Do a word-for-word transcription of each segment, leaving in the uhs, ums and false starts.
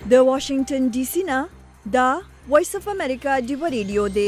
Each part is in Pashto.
د واشنگټن ډي سي نه دا وایس اف امریکا ډیو ریډیو دی.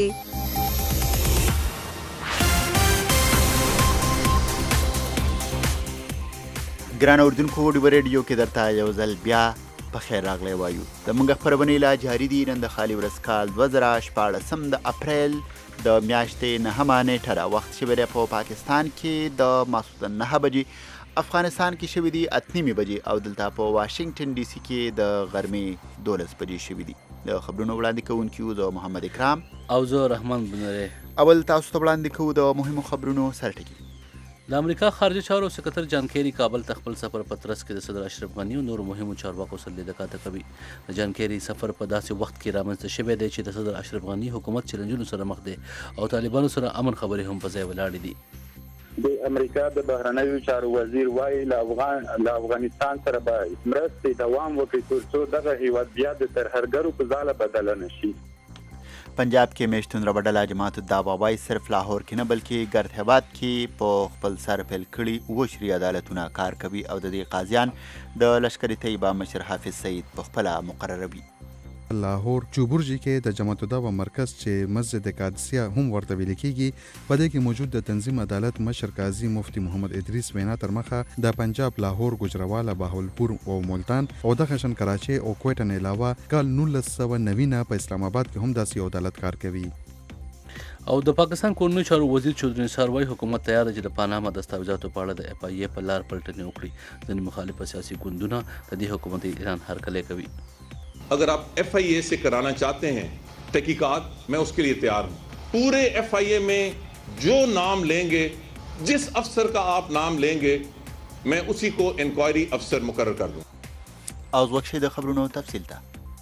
ګران اوردونکو ډیو ریډیو کې درته یو ځل بیا په خیر راغلی وایو. د موږ خپرونې لا جاري دي. نن د خالي ورځ کال دوه زره شپاړسم د اپریل د میاشتې نهمه نیټه ده. وخت شوی دی په پاکستان کې د ماسخوتن نهه بجې، افغانستان کې شوي دي اته نیمې بجې او دلته په واشنگټن ډي سي کې د غرمې دولس بجې شوي دي. د خبرونو وړاندې کوونکي یو د محمد اکرام او زه رحمان بنری. اول تاسو ته وړاندې کوو د مهمو خبرونو سرټکي. د امریکا خارجه چارو سکرټر جان کیری کابل ته خپل سفر په ترڅ کې د صدر اشرف غنی او نور مهمو چارواکو سره لیدکاته کوي. د جان کیری سفر په داسې وخت کې رامنځته شوی دی چې د صدر اشرف غنی حکومت چیلنجونو سره مخ دی او طالبانو سره امن خبرې هم په ځای ولاړې دي. د امریکا د بهرنیو چارو وزیر وايي له افغان له افغانستان سره به مرستې دوام وکړي ترڅو دغه هیواد بیا د ترهګرو په ځاله بدل نشي. پنجاب کې میشتون ربډله جماعت الدعوا وايي صرف لاهور کې نه بلکې ګرد هیواد کې په خپل سر پیل کړي اوه شرعي عدالتونه کار کوي او د دې قاضیان د لشکري طیبه مشر حافظ سعید په خپله مقرروي. لاهور چوبورجي کې د جماعت الدعوا مرکز چې مسجد قادسیه هم ورته ویل کېږي په دې کې موجود د تنظیم عدالت مشر قاضي مفتي محمد ادریس وینا تر مخه د پنجاب، لاهور، ګوجرواله، بهاولپور او ملتان او د خشن کراچي او کوټه نه علاوه کال نولس سوه نوي نه په اسلام آباد کې هم داسې عدالت کار کوي. او د پاکستان کورنیو چارو وزیر چودھری نثار وايي حکومت تیار دی چې د پاناما دستاویزاتو په اړه د اف آی ای په لار پلټنې وکړي. ځینې مخالف سیاسي ګوندونه د دې حکومتي اعلان هرکلی کوي. अगर आप F I ए से कराना चाहते हैं तहकीकात, मैं उसके लिए तैयार हूँ. पूरे एफ आई ए में जो नाम लेंगे, जिस अफसर का आप नाम लेंगे, मैं उसी को इंक्वायरी अफसर मुकर्रर कर दूँ. اوس وخت د خبرونو تفصیل ته.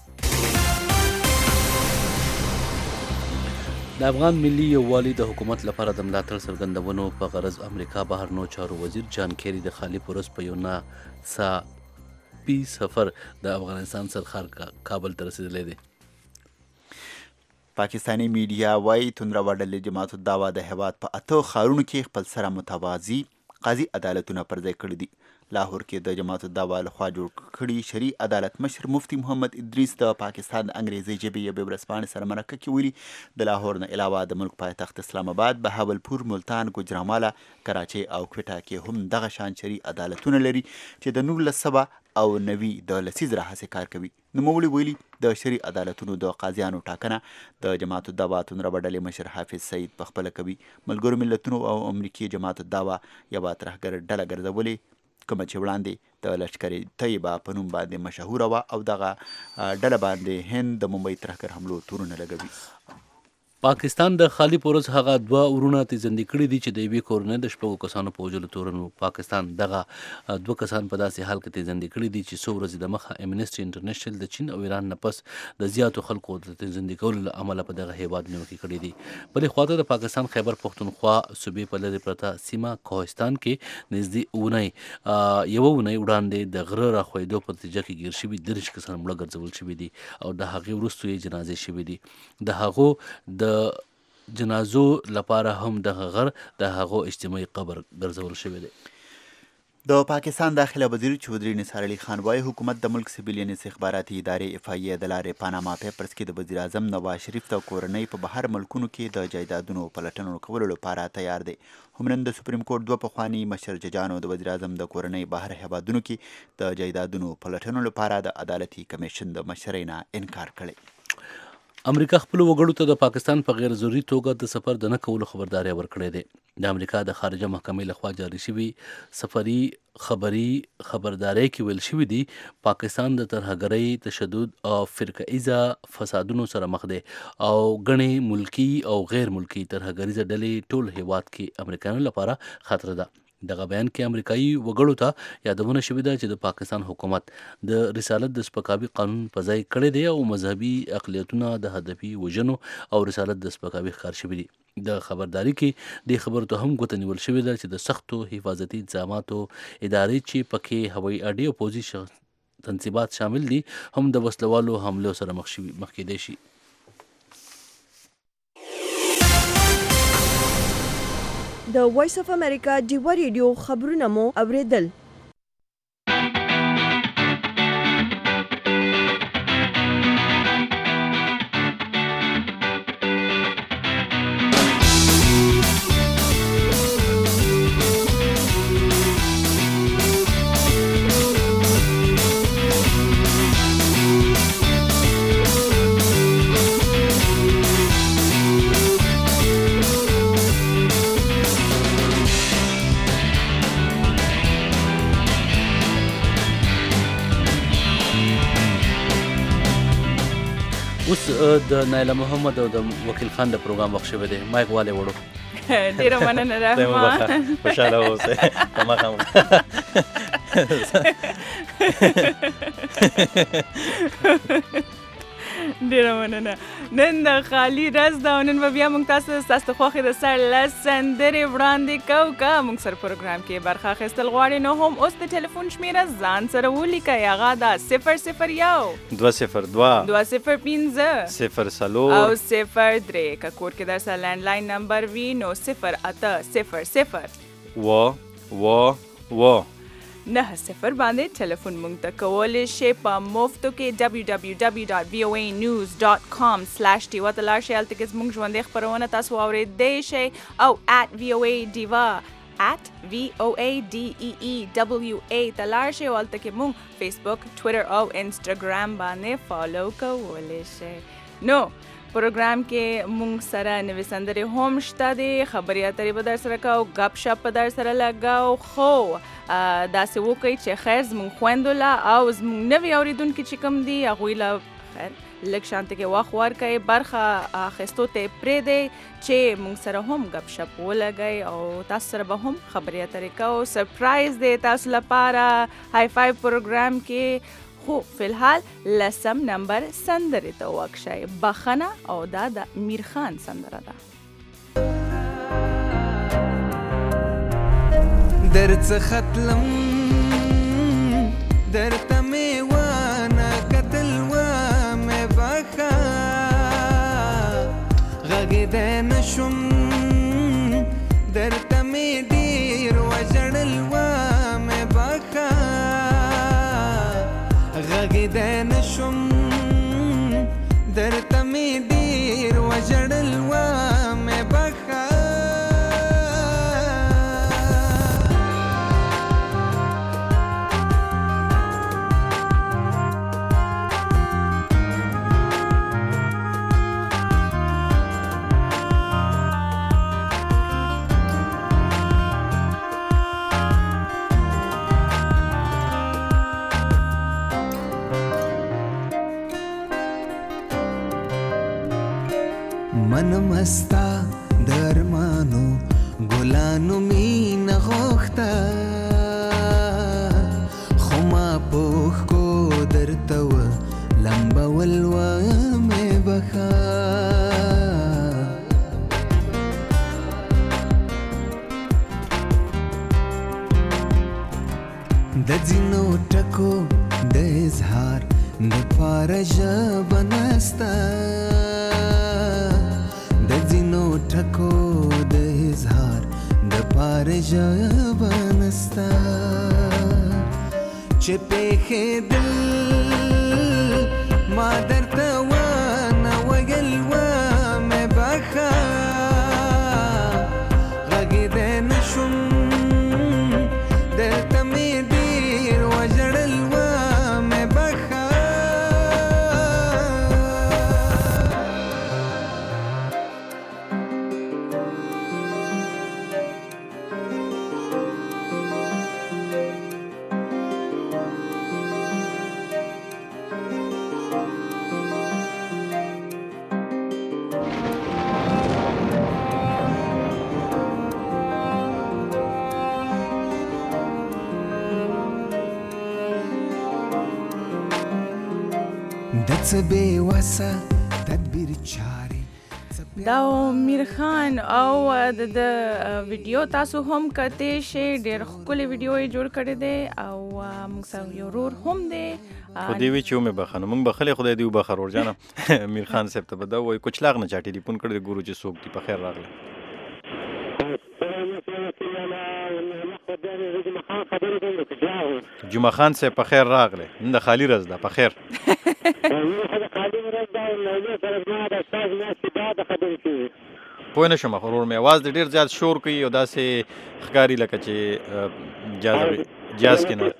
د افغان ملي یووالي د حکومت لپاره د ملاتړ څرګندونو په غرض امریکا بهرنیو چارو وزیر جان کیری د خالي پورس په یو ناڅا پی سفر د افغانستان سرخار کابل ته رسیدلی دی. پاکستانی میډیا وايي توندروا ډلې جماعت الدعوا د هیواد په اته ښارونو کې خپل سره متوازي قاضي عدالتونه پر ځای کړي دي. لاهور کې د جماعت الدعوا لخوا جوړ کړي شرعي عدالت مشر مفتي محمد ادریس د پاکستان د انګریزي ژبې یوې ورځپاڼې سره مرکه کې ویلي د لاهور نه علاوه د ملک پایتخت اسلام آباد، بهاولپور، ملتان، ګوجرانواله، کراچۍ او کوټه کې هم دغه شان شرعي عدالتونه لري چې د نولس سوه او نوي د لسیز راهیسې کار کوي. نوموړي ویلي د شرعي عدالتونو د قاضیانو ټاکنه د جماعت الدعوا توندروا ډلې مشر حافظ سعید په خپله کوي. ملګرو ملتونو او امریکې جماعت الدعوا یوه ترهګر ډله ګرځولې کومه چې وړاندې د لشکري طیبه په نوم باندې مشهوره وه او دغه ډله باندې هند د ممبۍ ترهګر حملو تورونه لګوي. پاکستان د خالي پورس هغه دوه ورونه تیزندې کړي دي چې د یوې کورنۍ د شپږو کسانو په وژلو تورن وو. پاکستان دغه دوه کسان په داسې حال کې تیزندې کړي دي چې څو ورځې د مخه امنیسټي انټرنیشنل د چین او ایران نه پس د زیاتو خلکو د تیزندې کولو له امله په دغه هیواد نیوکې کړي دي. بلې خواته د پاکستان خیبر پښتونخوا صوبې په لرې پرته سیمه کوهستان کې نږدې اونۍ یوه اونۍ وړاندې د غره راخوېدو په نتیجه کې ګیر شوي دېرش کسان مړه ګرځول شوي دي او د هغې وروستو یې جنازې شوي دي. د هغو د جنازو لپاره هم دغه غر د هغو اجتماعي قبر ګرځول شوی دی. د پاکستان داخله وزیر چودھری نثار علي خان وايي حکومت د ملک سیویلین استخباراتي ادارې اف آی ای د لارې پاناما پیپرز کې د وزیر اعظم نواز شریف د کورنۍ په بهر ملکونو کې د جایدادونو پلټنو کولو لپاره تیار دی. هم نن د سپریم کورټ دوه پخواني مشر ججانو د وزیر اعظم د کورنۍ بهر هیوادونو کې د جایدادونو پلټنو لپاره د عدالتي کمیشن د مشرۍ نه انکار کړی. امریکا خپل وګړو ته د پاکستان په غیر ضروري توګه د سفر د نه کولو خبرداری ورکړې ده. د امریکا د خارجه محکمې لخوا جاری شوی سفري خبري خبرداری کې ویل شوی دی پاکستان د ترهګرۍ، تشدد او فرقه‌ایزه فسادونو سره مخ دی او غني ملکی او غیر ملکی ترهګریزه ډلې ټول هیواد کې امریکایانو لپاره خطر ده. دغه بیان کې امریکایي وګړو ته یادونه شوې ده چې د پاکستان حکومت د رسالت د سپکاوي قانون په ځای کړی دی او مذهبي اقلیتونه د هدفي وژنو او رسالت د سپکاوي ښکار شوي دي. د خبرداري کې د خبرو ته هم ګوته نیول شوې ده چې د سختو حفاظتي الزاماتو ادارې چې پکې هوایي اډې او پوځي تنصیبات شامل دي هم د وسلوالو حملو سره مخ کېدای شي. د وایس اف امریکا ډیو ریډیو خبرونه مو اوریدل. اوس د نایله محمد او د وکیل خان د پروګرام وخت شوی دی مایک والے وړو ډیره مننه رحمان خوشاله اوسه تمام ډیره مننه نن د خالي ورځ ده او نن به بیا موږ تاسو ستاسو د خوښې د سر لس سندرې وړاندې کوو که موږ سره پروګرام کې برخه اخیستل غواړئ نو هم اوس د ټلیفون شمیره ځان سره ولیکئ هغه ده صفر صفر یو دوه صفر دوه دوه صفر پنځه صفر څلور او صفر درې که کور کې در سره لینډلاین نمبر وي نو صفر اته صفر صفر و و و نه صفر باندې ټلیفون مونږ ته کولی شئ په مفتو کې دبلیو دبلیو دبلیو ډاټ وی او ای نیوز ډاټ کام سلیش ډیوا ته لاړ شئ هلته کې زموږ ژوندۍ خپرونه تاسو واورېدی شئ او ات وی او ای ډیوا ات وی او ای ډي ای ای ډبلیو ای ته لاړ شئ او هلته کې مونږ فیسبوک ټویټر او انسټاګرام باندې فالو کولی شئ نو پروګرام کې مونږ سره نوې سندرې هم شته دي خبرې اترې به در سره کوو ګپ شپ به در سره لګو خو داسې وکړئ چې خیر زموږ خویندو له او زموږ نوي اورېدونکي چې کوم دي هغوی له خیر لږ شانته کې وخت ورکئ برخه اخیستو ته یې پرېږدئ چې مونږ سره هم ګپ شپ ولګئ او تاسو سره به هم خبرې اترې کوو سرپرایز دی تاسو لپاره های فایو پروګرام کې خو فلحال لسم نمبر سندرې ته وکشئ بخنه او دا د امیر خان سندره ده درڅخه تلم درته مې ونه کتل ومې بخه غږېدی نه شوم درته مې ډېر وژړل ومې بخه غږېدی نه شوم درته مې ډېر وژړل ومې بخه منم استا درمانو ګلانو مینه غوښته خو ما پوښ کو درته و لمبول ومې بخه د ځینو ټکو د اظهار دپاره ژبه نسته د ځینو ټکو د اظهار دپاره ژبه نسته چې پېښېدل ما درته ونه ویل ومې بخه غږېدی نه شوم درته مې ډېر وژړل ومې بخه څه بې وسه تدبیر چارې دا امیر خان او د ویډیو تاسو هم کتئ شئ ډېر ښکلی ویډیو یې جوړ کړی دی او موږ سره یو ورور هم دی خو دې وی چې ومې بخه نو موږ بخلې خدای دې وبخه ورجانه امیر خان صاحب ته به دا وایي کوچلاغ نه چا ټلیفون کړی ګورو چې څوک دي په خیر راغلی جمعه خان صاحب په خیر راغلی نن د خالي ورځ ده په خیر پوه نه شم ورور مې اواز دې ډېر زیات شور کوي او داسې ښکاري لکه چې جاز کې نه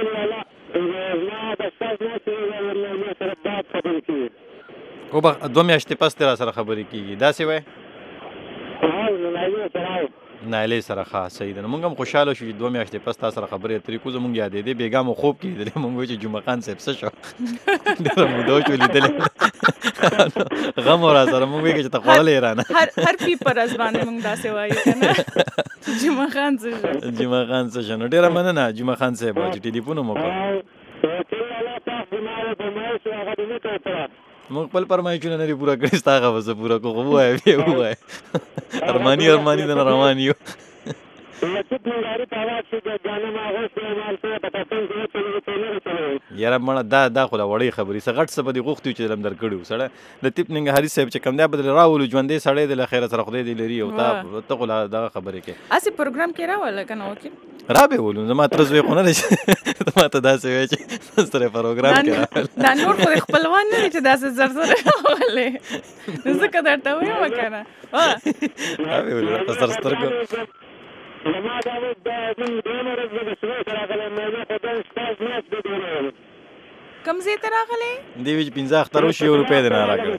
او به دوه میاشتې پس دې را سره خبرې کېږي داسې وایي نایلې سره ښه صحیح ده. موږ هم خوشاله شو چې دوه میاشتې پس تا سره خبرې اترې کوو. زموږ یادېدې بېګا مو خوب کې لیدلې. موږ وایو چې جمعه خان صاحب څه شو ډېره موده وشوه لیدلې غم و را سره. موږ وایو چې ته خوړلې یې رانه هر پی پر از باندې موږ داسې وایو که نه جمعه خان څه شو جمعه خان څه شو. نو ډېره مننه جمعه خان صاحب چې ټلیفون مو وکړ. موږ خپل فرمایشونه نه دي پوره کړي، ستا هغه به زه پوره کړو. خو ووایه بیا ووایه ارماني ارماني دنه روان یو. یاره مړه دا دا خو لا وړې خبرې څه غټ څه به دې غوښتي چې علم درکړي وو. سړی لطیف ننګرهاري صاحب چې کوم دی به راولو ژوندی سړی دی له خیره سره خدای دې لري. او تا ته خو لا دغه خبرې کوې هسې پروګرام کې راوله که نه وکیل را به ولو. زما تره زوی خو نه دی چې ته ما ته داسې وایې چې سره پروګرام کې راول. دا نور خو د خپلوان نه دی چې داسې زر زر راولې نو ځکه درته وایم که نه را به ولو په سر سترګو. کوم ځای ته راغلی؟ دې وی چې پنځه اختر وشي یو روپۍ دې نه راکړی.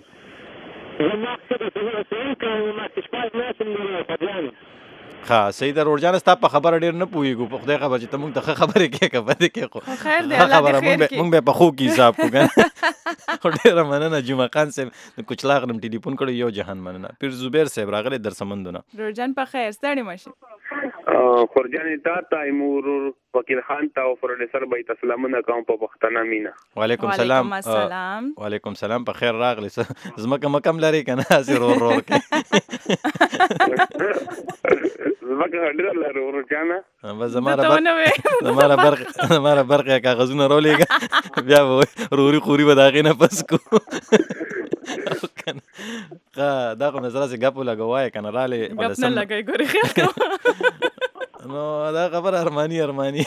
ښه صحیح ده روړ جانه ستا په خبره ډېر نه پوهېږو. په خدای خبر چې ته مونږ ته ښه خبرې کوې که بدې کوې خو خیر دی الله دې خیر کړي. مونږ به په ښو کې حساب کړو که نه. خو ډېره مننه جمعه خان صاحب د کوچلاغ نم ټلیفون کړی. یو جهان مننه. پیر زبیر صاحب راغلی در سمندونه. روړ جان په خیر ستړی مه شي. خورجانې تا ته ایمور وکیل خان ته او پروډیوسر به یې ته سلامونه کوم په پښتنه مینه. وعلیکم سلام. وعلیکم سلام په خیر راغلی. ځمکه مکم لرې که نه هسې رور رور کې ځمکه ډېره لرو ورجانه. بس زما را برقې کاغذونه راولېږه بیا به روري خوري به د هغې نه پس کړو. دا خو مې سره چې ګپ ولګه وایه که نه رالې ګپ نه لګئ ګورې خیال کوه نو دا خبره ارماني ارماني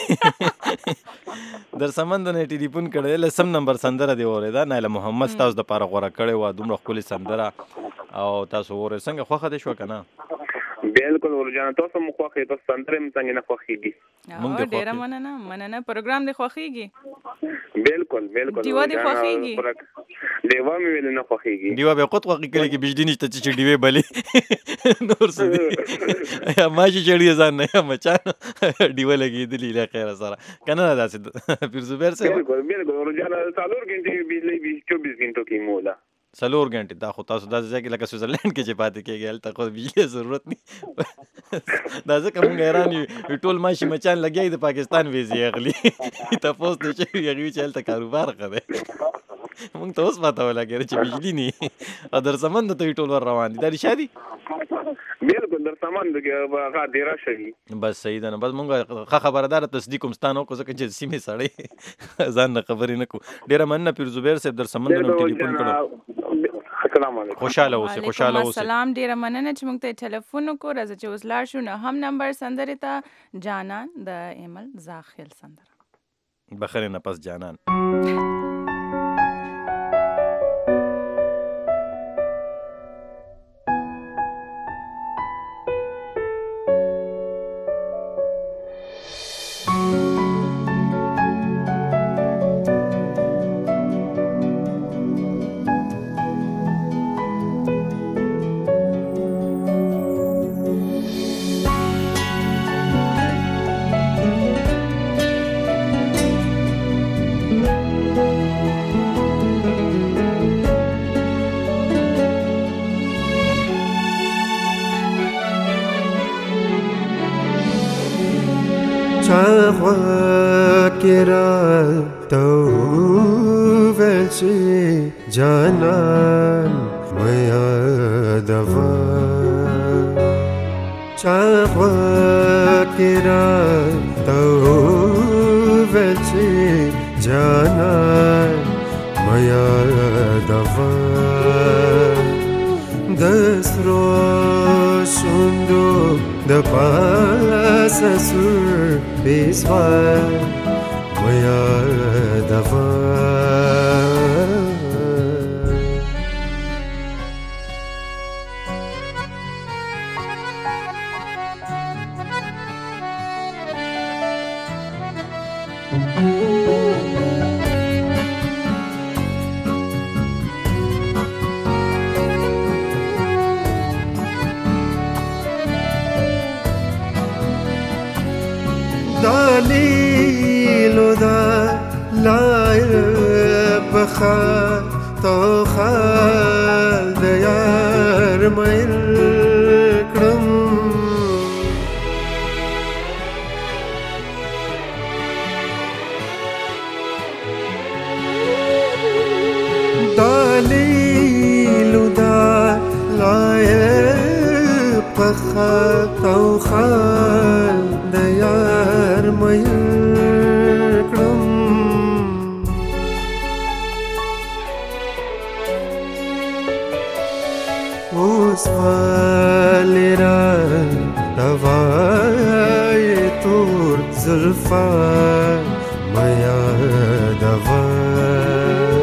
در سمند نه ټلیفون کړی لسم نمبر سندره دی اورېده. نایله محمد ستاسو دپاره غوره کړې وه. دومره ښکلې سندره او تاسو اورئ. څنګه خوښه دې شوه که نه؟ بالکل ورجانه تاسو مو خوښې تاسو سندرې هم څنګه نه خوښېږي؟ ډېره مننه مننه. پروګرام دې خوښېږي؟ بالکل بالکل. ډیوه دې خوښېږي؟ ډیوه مې ولې نه خوښېږي. ډیوه بیا خود خوښي کلي کې بجلي نشته چې ډیوې بلې نور څه دي یا ماشي چړي ځان نه یا مچان ډیوه لګېدلي له خیره سره که نه داسې پیر زبیر صاحب؟ بالکل بالکل ورجانه څلور ګنټې بجلۍ چوبیس ګنټو کې موله څلور ګنټې. دا خو تاسو داسې ځای کې لکه سویزرلینډ کې چې پاتې کېږي هلته خو بجلۍ ضرورت نه دا ځکه مونږ حیران یو ټول ماشي مچان لګیا د پاکستان ویزې اخلي تپوس نه شوي هغې وي چې هلته کاروبار ښه دی. مونږ ته اوس پته ولګېده چې بجلي نه او در سمند ته یې ټول ور روان دي. دا رښتیا دي؟ بالکل در سمند کې هغه ډېره شوي. بس صحیح ده. نو بس مونږ ښه خبرداره تصدیق هم ستا نه وکړو ځکه چې سیمې سړی ځان نه خبرې نه کړو. ډېره مننه پیر زبیر صاحب در سمند نه ټلیفون کړو. السلام علیکم. خوشاله اوسئ خوشاله اوسئ. سلام ډېره مننه چې موږ ته ټلیفون وکړو. راځه چې اوس لاړ شو نهم نمبر سندرې ته جانان د ایمل زاخیل سندره. بخیر نه پس جانان. جانان میا دوا چاخوا کرا تو وچی جانان میا دوا دسرو شوندو د پاس سر بیسوا میا دوا دلیلو دا لای پخا تو خال د یار مېل کړم دلیلو دا لای پخا تو خال د یار مېل کړم اوس والی را دوای تور زلفا میا دوای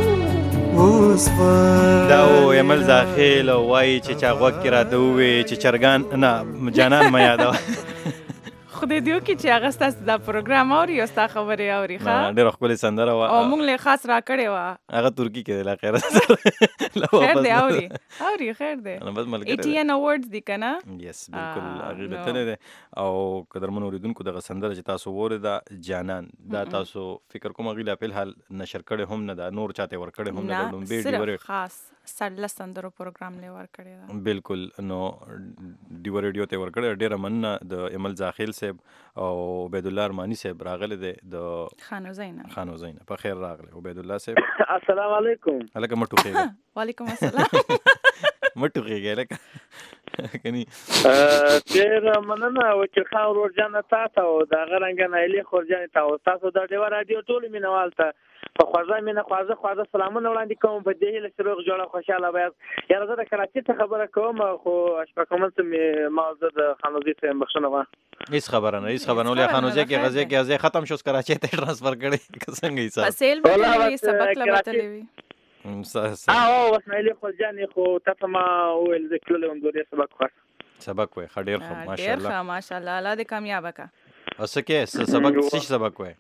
اوس دا و امل زاخیل وای چې چا غوږ کې راته ووې چې چرګان نه جانان مه یادوه خدای دې وکړي چې هغه ستاسو دا پروګرام اوري او ستا خبرې اوري ښه ډېره ښکلې سندره وه او موږ له خاص راکړې وه هغه ترکي کې دی لا خیره خیر دی اوري اوري خیر دی بس ملګری ای ټي ان اواردز دي که نه یس بالکل هغې له تللی دی او قدرمنو اورېدونکو دغه سندره چې تاسو واورېده جانان دا تاسو فکر کوم هغې لا فلحال نشر کړې هم نه ده نور چاته یې ورکړې هم نه ده لومبۍ صرف خاص سړلس سندرو پروګرام لی ورکړې ده بالکل نو ډیوه ریډیو ته ورکړې ډېره مننه د امل زاخیل صاحب او عبید الله ارماني صاحب راغلی دی د خانوزۍ نه خانوزۍ نه په خیر راغلی عبید الله صاحب السلام علیکم هلکه مه ټوخېږه وعلیکم السلام مه ټوخېږه هلکه کني ډېره مننه وکیل خان ورور جانه تا ته او د هغه رنګه نایلې خورجانې ته او تاسو د ډیوه راډیو ټولو مینوال ته په خوږه مینه خوازه خوازه سلامونه وړاندې کوم په دې هیله چې روغ جوړه خوشحاله باید یاره زه د کراچۍ ته خبره کوم خو اشفاقمن ته مې ما زه د خانوزۍ ته یم بخښنه وه هیڅ خبره نه هیڅ خبره نه ولې خانوزۍ کې غزې کې غزې ختم شو اوس کراچۍ ته ټرانسفر کړی که څنګه حساب په سیل به تللی سبق له به تللی وي او اوس نایلې خورجانې خو تا ته ما وویل زه تللی وم دورې سبق خوښ سبق وای ښه ډېر ښه ماشاءالله ډېر ښه ماشاءالله الله دې کامیابه که او څه کې سبق څه سبق وای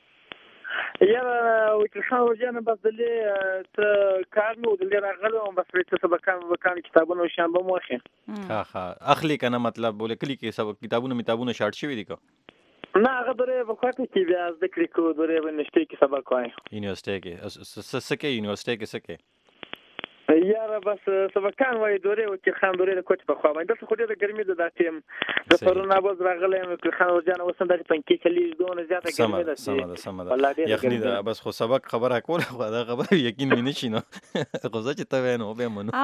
یاره وکیل خان ورجانه بس دلې ته کار مې و دلې راغلی وم بس ته سبقان وبقان کتابونه او شیان به مو اخلي ښه ښه اخلي که نه مطلب لیکلي کې سبق کتابونه میتابونه شارټ شوي دي که نه هغه دورې په کوټه کې بیا زده کړې کوو دورې به یونیورسټۍ کې سبق وایي یونیورسټۍ کې څه کې یونیورسټۍ کې څه کې یاره بس سبقان وایي دورې وکیل خان دورې د کوټې په خوا باندې دلته خو ډېره ګرمي ده دا ټیم زه پرون نابوز راغلی یم وکیل خان ورجانه اوس هم داسې پنکې چلېږي دونه زیاته ګرمي ده سمه ده سمه ده یخني ده بس خو سبق خبره کوله خو دا خبره یقین مې نه شي نو خو زه چې ته وایې نو بیا منو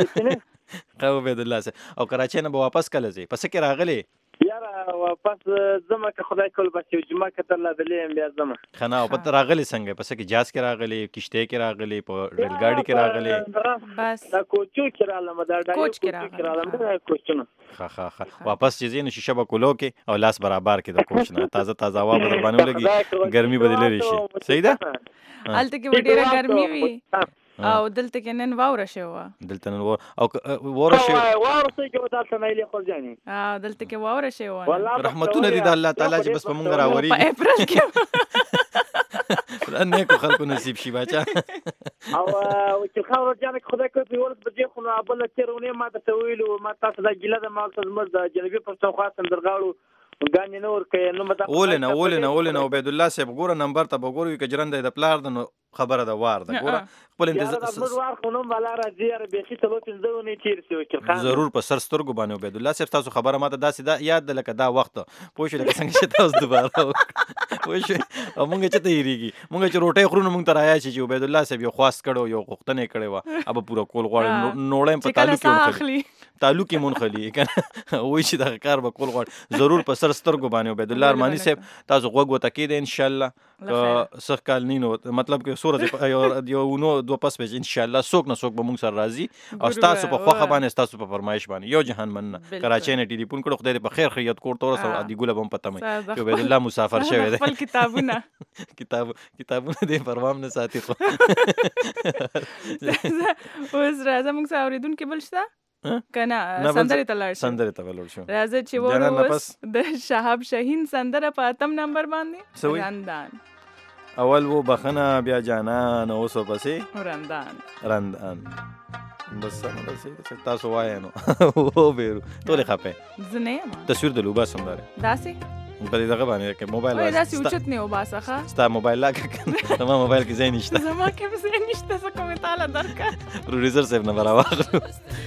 ښه عبیدالله صاحب او کراچۍ نه به واپس کله ځې په څه کې راغلی یاره واپس ځمه که خدای کول بس یو جمعه کتر لا دلې یم بیا ځمه ښه نه او په راغلی څنګه په څه کې جاز کې راغلی کښتۍ کې راغلی په ریل ګاډي کې راغلی بس دا کوچو کې رالم دا کوچ کې رالم دا کوچونه ښه ښه ښه واپس چې ځې نو شیشه به کولو کې او لاس برابر کې د کوچ نه تازه تازه هوا به در باندې ولګي ګرمي به دې لرې شي صحیح ده هلته کې به ډېره ګرمي وي او دلته کې نن واوره شوې وه دلته نن او واوره شوې واوره شوې کې دلته نایلې خورجانې او دلته کې واوره شوې وه رحمتونه دي د الله تعالی چې بس په مونږ راورېږي په اپریل کې نیکو خلکو نصیب شي باچا او وکیل خان ورجانه که خدای کوي په یولس بجې خو نو بله تېره اونۍ ما درته ویلي وو ما تاسو دا ګیله ده ما ورته زموږ د جنوبي پښتونخوا سندرغاړو ګانې نه ورکوي نو به ولې نه ولې نه ولې نه عبیدالله صاحب ګوره نمبر ته به ګورو که جرنده د پلار ده نو خبره ده وار ده ګوره خپل انتظار وار خو نوم والا راځي یاره بیخي څلور پنځه اونۍ تېر شي وکیل خان ضرور په سر سترګو باندې عبیدالله صاحب تاسو خبره ماته داسې ده یاد ده لکه دا وخت پوه شوې لکه څنګه چې تاسو دوباره پوه شوې او مونږ چې ته هېرېږي مونږ چې روټۍ خورو نو مونږ ته رایاد شي چې عبیدالله صاحب یو خواست کړی یو غوښتنه یې کړې وه هغه پوره کول غواړي نوړی په تعلق کې ونښلي تعلق یې مونښلي که نه وایي چې دغه کار به کول غواړي ضرور په سر سترګو باندې عبیدالله ارماني صاحب تاسو غوږ ورته کېدی انشاءالله که سخ کال نه نو مطلب که څو ورځې یو نو دوه پس به انشاءالله څوک نه څوک به مونږ سره راځي او ستاسو په خوښه باندې ستاسو په فرمایش باندې یو جهان مننه کراچۍ نه ټلیفون کړو خدای دې په خیر خیریت کور ته ورسوه ادي ګله به هم پته مې چې عبیدالله مسافر شوی دی خپل کتابونه کتاب کتابونه دې پروام نه ساتي خو اوس راځه مونږ سره اورېدونکي بل شته که نه سندرې ته لاړ شو سندرې ته به لاړ شو راځه چې وورو اوس د شهاب شاهین سندره په اتم نمبر باندې رندان اول و بخنه بیا جانان اوس ورپسې رندان رندان بس سمه ده صحیح تاسو وایئ نو وبېرو ټولې خفه زه نه یم تصویر د لوباس هم لرې داسې په دې دغه باندې کې موبایل وای داسې اوچت نه وباسه ښه ستا موبایل لا کنه زما موبایل کې ځای نشته زما کې به ځای نشته څه کومې تاله درکړه پروډوسر صاحب نه به راواخلو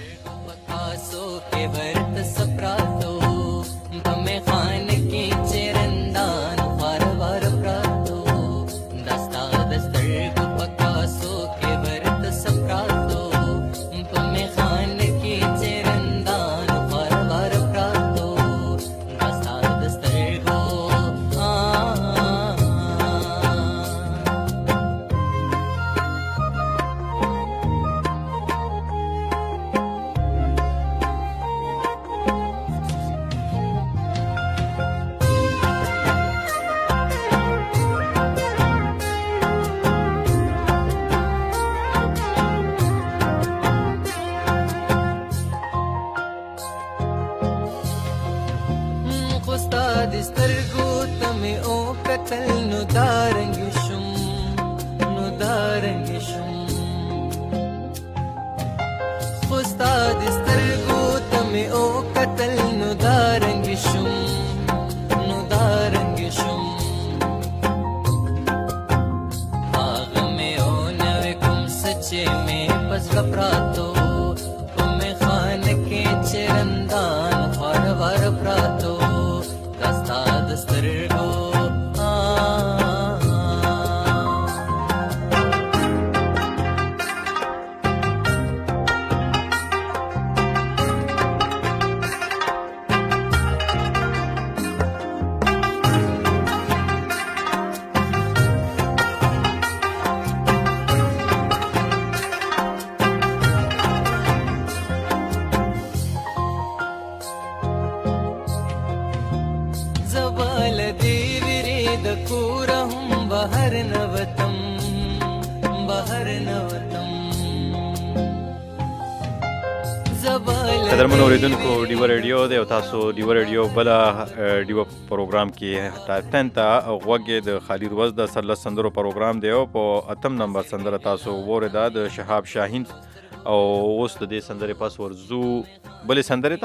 قدرمن اوریدونکو ډیو ریډیو دی او تاسو ډیو ریډیو بل ډیو پروګرام کې ټاټن ته غوږی د خالد روز د سرلس سندرو پروګرام دی او په اتم نمبر سندره تاسو ووردا د شهاب شاهین او اوس د دې سندرې پاس ورزو بل سندرې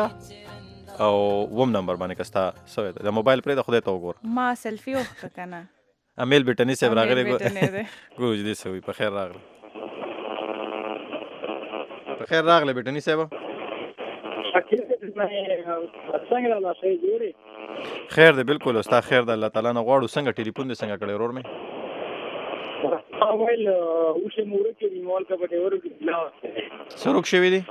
ته او وم نمبر باندې کستا سوې د موبایل پر د خدای ته وګور ما سلفي وخت کنه امیل بټنی سیب راغلی ګوج دې سوي په خیر راغله په خیر راغله بټنی سیب خیر دی بالکل استا خیر دی الله تعالی نه غواړو څنګه ټلیفون دې څنګه کړی ورور مې موبایل اوسه مور کې دی مول کا پټه ور کې سروک شوی دی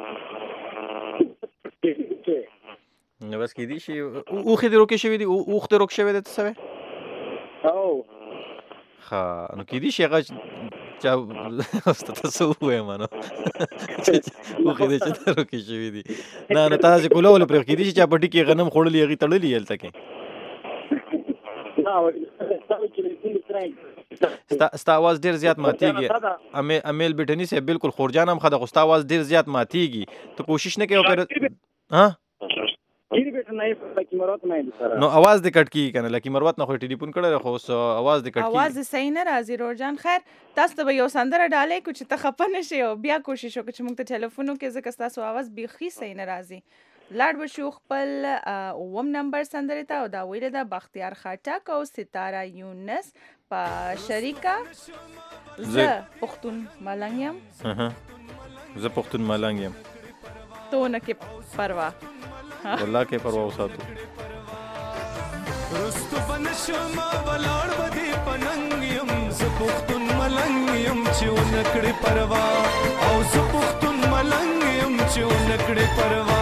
نو بس کې دی شي او خې دې روکې شوی دی او خې روک شوی دی څه وې او ها نو کې دی شي هغه چا تاسو وې مانو او خې دې چې روکې شوی دی نه نه تاسو کولول پر کې دی چې چا پټي کې غنم خوړلې هغه تړلې هلته کې ستا ستا आवाज ډیر زیات ماتيږي امیل بټنی سه بالکل خورجان هم خدا غوستا आवाज ډیر زیات ماتيږي ته کوشش نه کوي پر ها نو आवाज دې کټ کی کنه لکه مروت نه خو ټلیفون کړه خو आवाज دې کټ کی आवाज صحیح نه راځي رورجان خیر تاسو ته یو سندره ډالې کو چې ته خپه نشي او بیا کوشش وکړه چې موږ ته ټلیفونو کې ځکه تاسو आवाज بيخي صحیح نه راځي لاړ بشو خپل اوم نمبر سندره ته او دا ویل دا بختیار خاټک او ستاره یونس په شریکا زه پښتون ملنګ یم زه پښتون ملنګ یم تو نه کې پروا والله کې پروا وساتو رستو بنشما بلاړ بدی پننګ یم زه پښتون ملنګ یم چې ونکړې پروا او زه پښتون ملنګ یم چې ونکړې پروا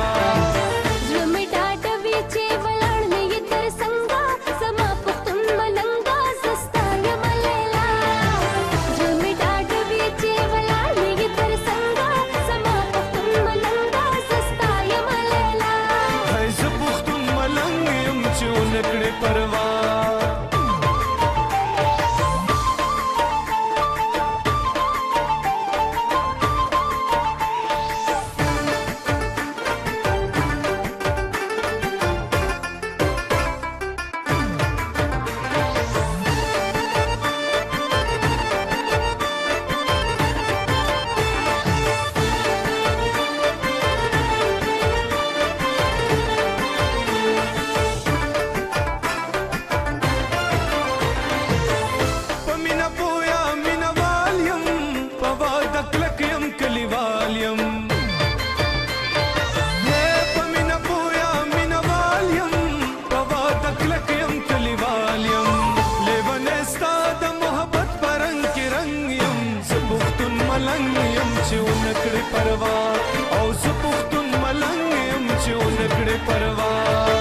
پروا او زه پښتون ملنګ یم چې ونکړې پروا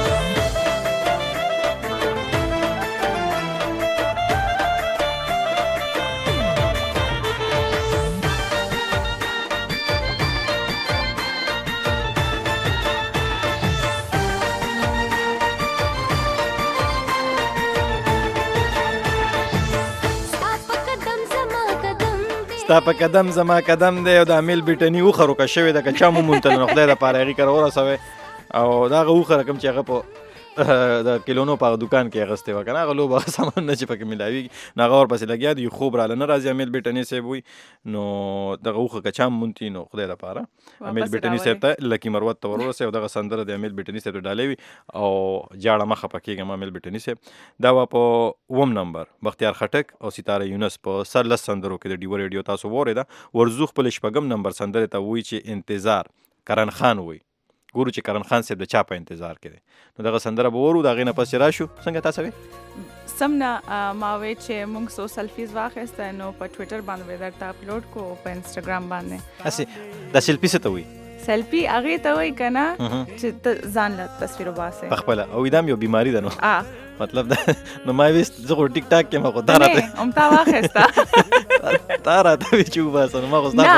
ستا په قدم زما قدم دی او د امیل بیټني اوښه روکه شوې ده که چا مو موندله نو خدای دپاره هغې کره ورسوئ او د هغه اوښه رقم چې هغه په د کلونو په هغه دوکان کې اخیستې وه که نه هغه لوبه هغه سامان نه چې پکې میلاوېږي نو هغه ورپسې لګیا دی خوب راله نه راځي امیل بیټني صاحب وي نو دغه اوښه که چا هم موندي نو خدای دپاره امیل بیټني صاحب ته لکي مروت ته ور ورسوئ او دغه سندره د امیل بیټني صاحب ته ډالۍ وي او جاړه مه خفه کېږم امیل بیټني صاحب دا وه په اووم نمبر بختیار خټک او ستاره یونس په سر لس سندرو کې د ډیوه ریډیو تاسو واورېده ورزو خپل شپږم نمبر سندرې ته وایي چې انتظار کرن خان وایي ګورو چې کرن خان صاحب د چا په انتظار کې دی نو دغه سندره به ورو د هغې نه پسې راشو څنګه تاسو وې سم نه ما وې چې موږ څو سلفیز واخیسته نو په ټویټر باندې مې درته اپلوډ کو په انسټاګرام باندې هسې دا سیلفي څه ته وایي سیلفي هغې ته وایي که نه چې ته ځان له تصویر وباسې پخپله او دا هم یو بیماري ده نو آ مطلب دا نو ما ویست زه خو ټیک ټاک کې ما خو تا راته همتا واخیسته تا راته وی چې وباسه نو ما خو ستا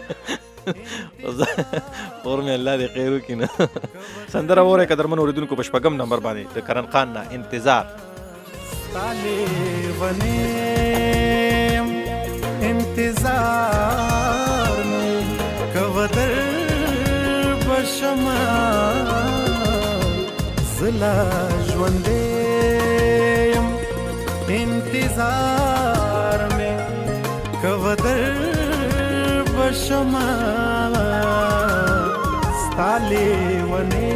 اور مې الله دې خیر وکړي نه سندره واورئ قدرمن اورېدونکو په شپږم نمبر باندې د کرن خان نه انتظار انتظار میں کودر بشما زلا ژوندیم انتظار میں کودر بشما ستا لیونیم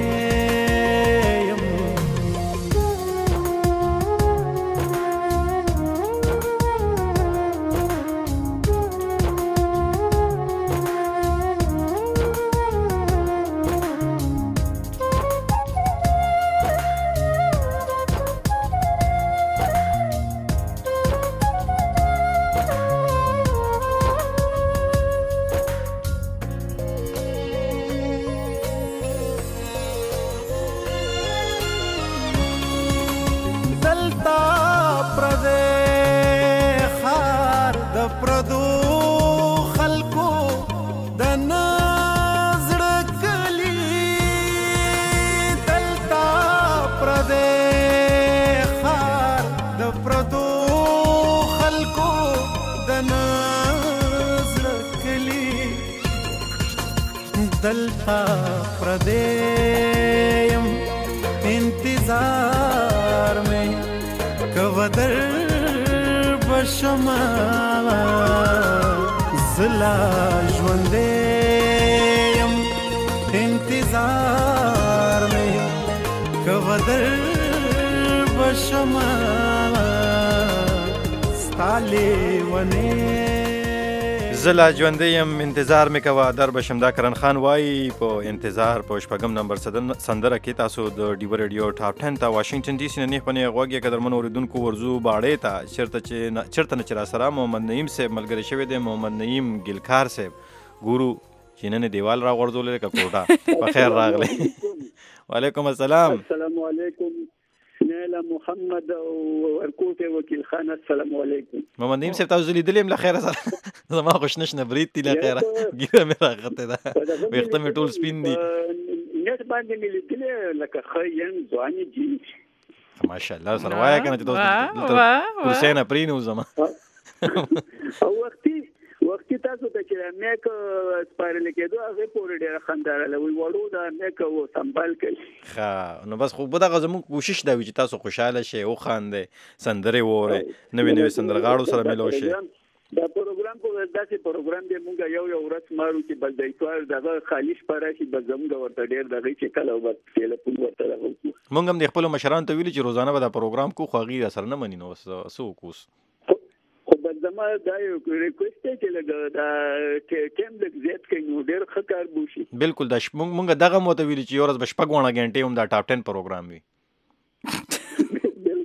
دلتا پردیم انتظار میں کودر بشما زلا ژوندیم انتظار میں کودر بشما ستا لیونیم زلا ژوندی یم انتظار مې کوه در بشم دا کرن خان وایي په انتظار په شپږم نمبر سندره کې تاسو د ډیوه ریډیو ټاپ ټن ته واشنګټن ډي سي نه نیغ په نیغ غوږ یې قدرمن اورېدونکو ورځو باړې ته چېرته چې چېرته نه چې راسره محمد نعیم صاحب ملګری شوی دی محمد نعیم ګلکار صاحب ګورو چې نن دیوال راغورځولی لکه کوټه په خیر راغلی وعلیکم السلام السلام علیکم نیله محمد او ورکوټه وکیل خان السلام علیکم محمد نعیم صاحب تاسو لیدلې یم له خیره سره زما خو شنه شنه برید دي له خیره ګیره مې راغته ده ویښته مې ټول سپین دي نیت باندې مې لیدلې لکه ښه یم ځواني دي ماشاءالله سره وایه که نه چې تاسو کرسۍ نه پرېنو زما او وختي وختي تاسو ته چې میک سپارل کېدو هغه پورې ډېر خنداراله وي وړو دا میک او سنبال کوي ښه نو بس خو دغه زموږ کوشش دا وي چې تاسو خوشحاله شئ وخاندئ سندرې واورئ نوې نوې سندرغاړو سره ملو شئ دا پروګرام په داسې پروګرام دی مونږ یو یو ورځ مارو چې بل د اتوار دغه خالي شپه راشي به زموږ ورته ډېر دغه چې کله به ټلیفون ورته راغلو مونږ هم د خپلو مشرانو ته ویلي چې روزانه به دا پروګرام کو خو هغوی راسره نه مني نو څه وکړو خو بل زما دا یو ریکوست دی چې لږ دا ټایم لږ زیات کړئ نو ډېر ښه کار به وشي بلکل دا مونږ دغه هم ورته ویلي چې یو ورځ به شپږ واړه ګنټې هم دا ټاپ ټن پروګرام وي بلکل چې دا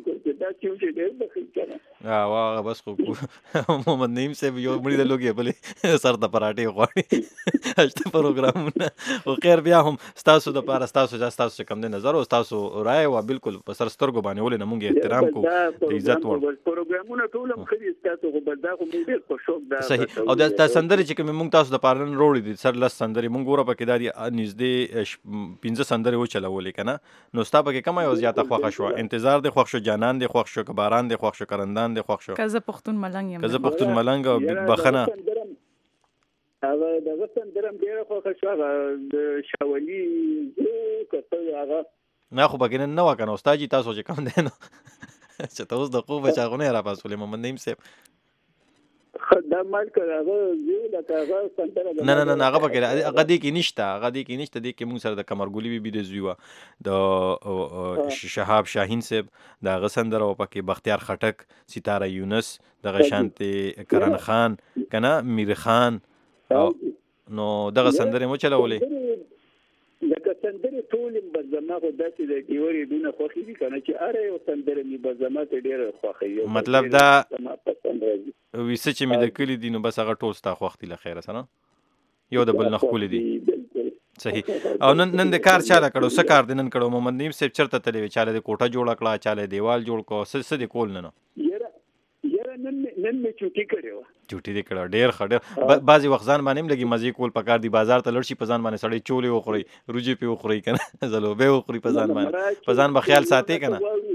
داسې یو چې ډېر بخښي کنه ها واغه بس خو محمد نعیم صاحب یو مړي د لوګي بلې سر د پراټې غواړي هشته پروګرامونه او خیر بیا هم ستاسو د پاره ستاسو چې تاسو کم د نظر او تاسو رائے او بالکل په سر سترګو باندې ولې نمونږ احترام کو عزت ور پروګرامونه ټول هم خري تاسو خو بل دا خو ډېر په شوق دا صحیح او د سندري چې کوم مونږ تاسو د پارن روړې دي سر لس سندري مونږ ګوره پکې دا دي نږدې پنځه سندري و چلولې کنه نو ستا پکې کومه یو زیاته خوښه شو انتظار دی خوښ شو جانان دی خوښ شو کباران دی خوښ شو کرندان دی خوښ شو کزه پختون ملنګ یم کزه پختون ملنګ او بخنه هغه دغه سندرم ډېره خوښه شو هغه د شاولي زه کته هغه نه خو بګین نه وکنه استاد جی تاسو چې کم دی نو چې تاسو د خو بچاغونه را پاسولې محمد نعیم صاحب دا مال کړه زه دا هغه سندره نه نه نه هغه پکې هغه دې کې نشته هغه دې کې نشته دې کې موږ سره د کمرګولي بي د زیوا د شهاب شاهین صاحب دا هغه سندره او پکې بختیار خټک ستاره یونس دغه شانتي کرن خان کنه میر خان نو دغه سندره مو چلولې لکه سندره ټول په زما خو داسې د ډیوري دونه خوښي دي کنه چې اره یو سندره می په زما ته ډیره خوښي مطلب دا ویسه چې می د کلی دي نو بس هغه ټول ستا خوښتي لخيره سره یو د بل نه خولې دي صحیح او نن نن د کار چاله کړو څه کار دي نن کړو محمد نعیم صاحب چرته تلې چاله د کوټه جوړ کړه چاله دیوال جوړ کو څه څه د کول نه نو نن نن می چوټي کړو چوټي دې کړه ډېر خډه بعضي وخت ځان باندې لګي مزي کول پکار دي بازار ته لړشي په ځان باندې سړی چولې وخوري روجي په وخوري کنه زلوبه وخوري په ځان باندې په ځان به خیال ساتي کنه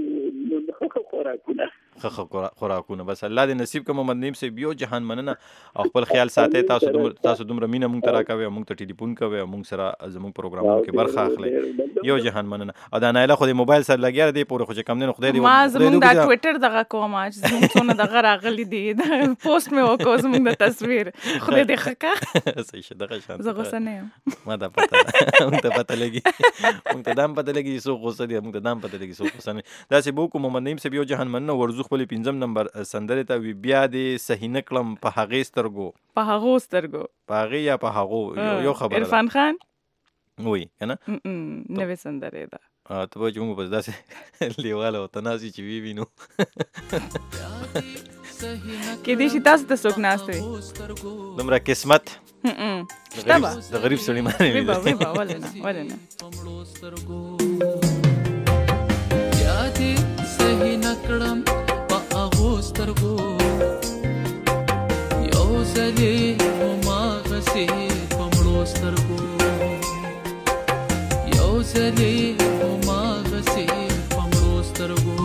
خخ خوراکونه بس الله دې نصیب کوم محمد نعیم صاحب یو جهان مننه او خپل خیال ساتي تاسو تاسو دومره مینه مونږ ترا کوي مونږ ته ټلیفون کوي مونږ سره زموږ پروګرامونو کې برخه اخلي یو جهان مننه او دا نایله خو د موبایل سره لګیا دی پوره خو چې کم نه خدای دې ما زموږ د ټوئیټر دغه کوم چې څونه دغه راغلي دي پوسټ مې وکړ زموږ د تصویر خدای دې خکا صحیح شه دغه شان زه غوسه نه یم ما دا پته مونږ ته پته لګي مونږ ته دام پته لګي سو غوسه دي مونږ ته دام پته لګي سو غوسه نه دا چې بو کو محمد نعیم صاحب یو جهان مننه ورزو خپل پنځم نمبر سندره ته وی بیا دې صحیح نکلم په هغه سترګو په هغه سترګو په هغه یا په هغه یو خبره عرفان خان وای کنه نوې سندره ده ا ته به موږ بس داسې لیواله او تناسي چې وی وینو کې دې شي تاسو ته څوک ناشته دومره قسمت شتبه د غریب سړي باندې وی با وی با ولنه ولنه یا دې صحیح نکړم سترګو یو ځلې ما غسې پمړو سترګو یو ځلې ما غسې پمړو سترګو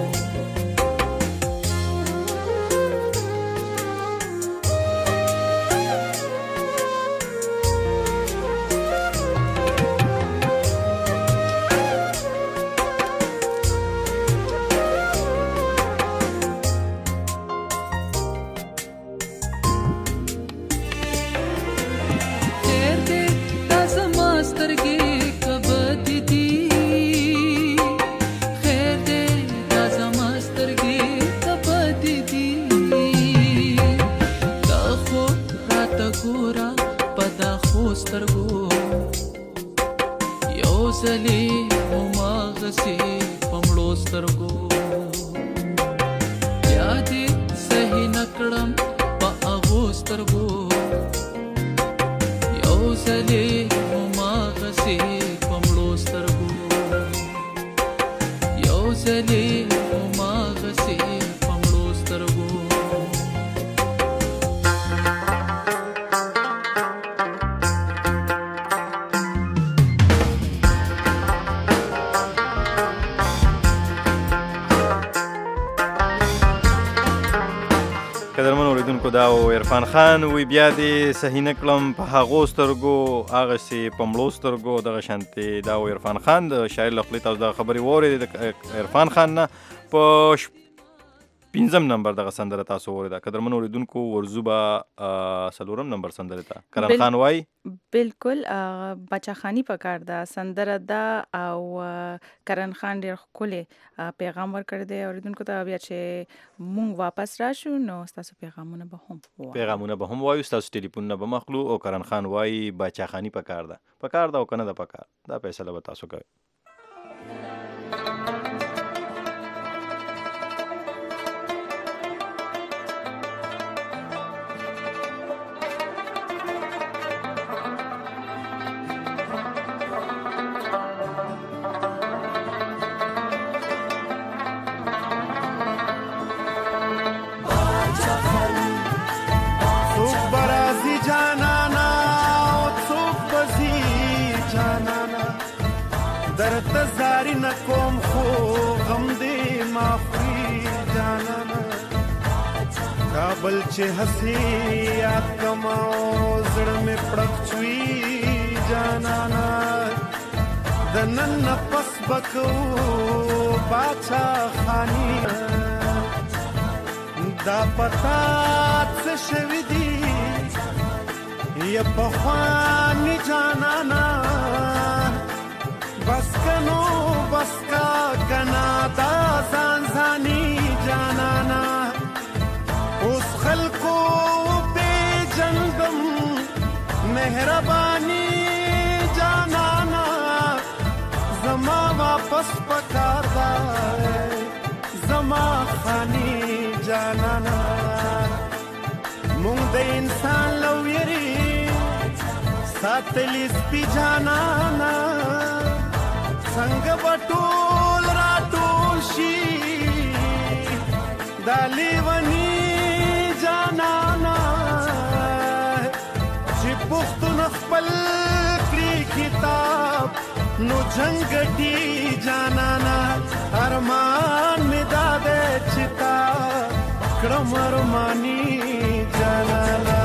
عرفان خان وی بیا دې صحیح نکلم په هغو سترګو هغه سي په مړو سترګو دغه شانتي دا و عرفان خان د شاعر لخوا تاسو دا خبري ووري د عرفان خان نه په پنځم نمبر دغه سندره تاسو ووري دا قدرمن اوریدونکو ورزوبا سلورم نمبر سندره تا کرن خان وای بالکل بچا خانی پکار دا سندره دا او کرن خان ډیر خولي پیغام ورکړ دی اوریدونکو ته بیا چې مونږ واپس راشو نو تاسو پیغامونه به هم پیغامونه به هم وایو تاسو ټلیفون نه به مخلو او کرن خان وای بچا خانی پکار دا پکار دا او کنه دا پکار دا فیصله به تاسو کوي نکوم خو غم دې معافي جانانه کابل چې هسي یاد کما زړه مې پړق چوي جانانه د نن نفس بکو باچا خانی دا پتا څه شوي دي یا پخوانی جانانا بس کنو بس کا کنا دا زان زانی جانانا اس خلقو بے جندم مہربانی جانانا زما واپس پکار دا زما خانی جانانا مونږ د انسان لو یری ساتلی سپی جانانا څنګه بټول را ټول شي دالی ونی جانانا چې پښتون خپل کړي کتاب نو جنگټي جانانا ارمان می داده چتا کړم ارمانی جانانا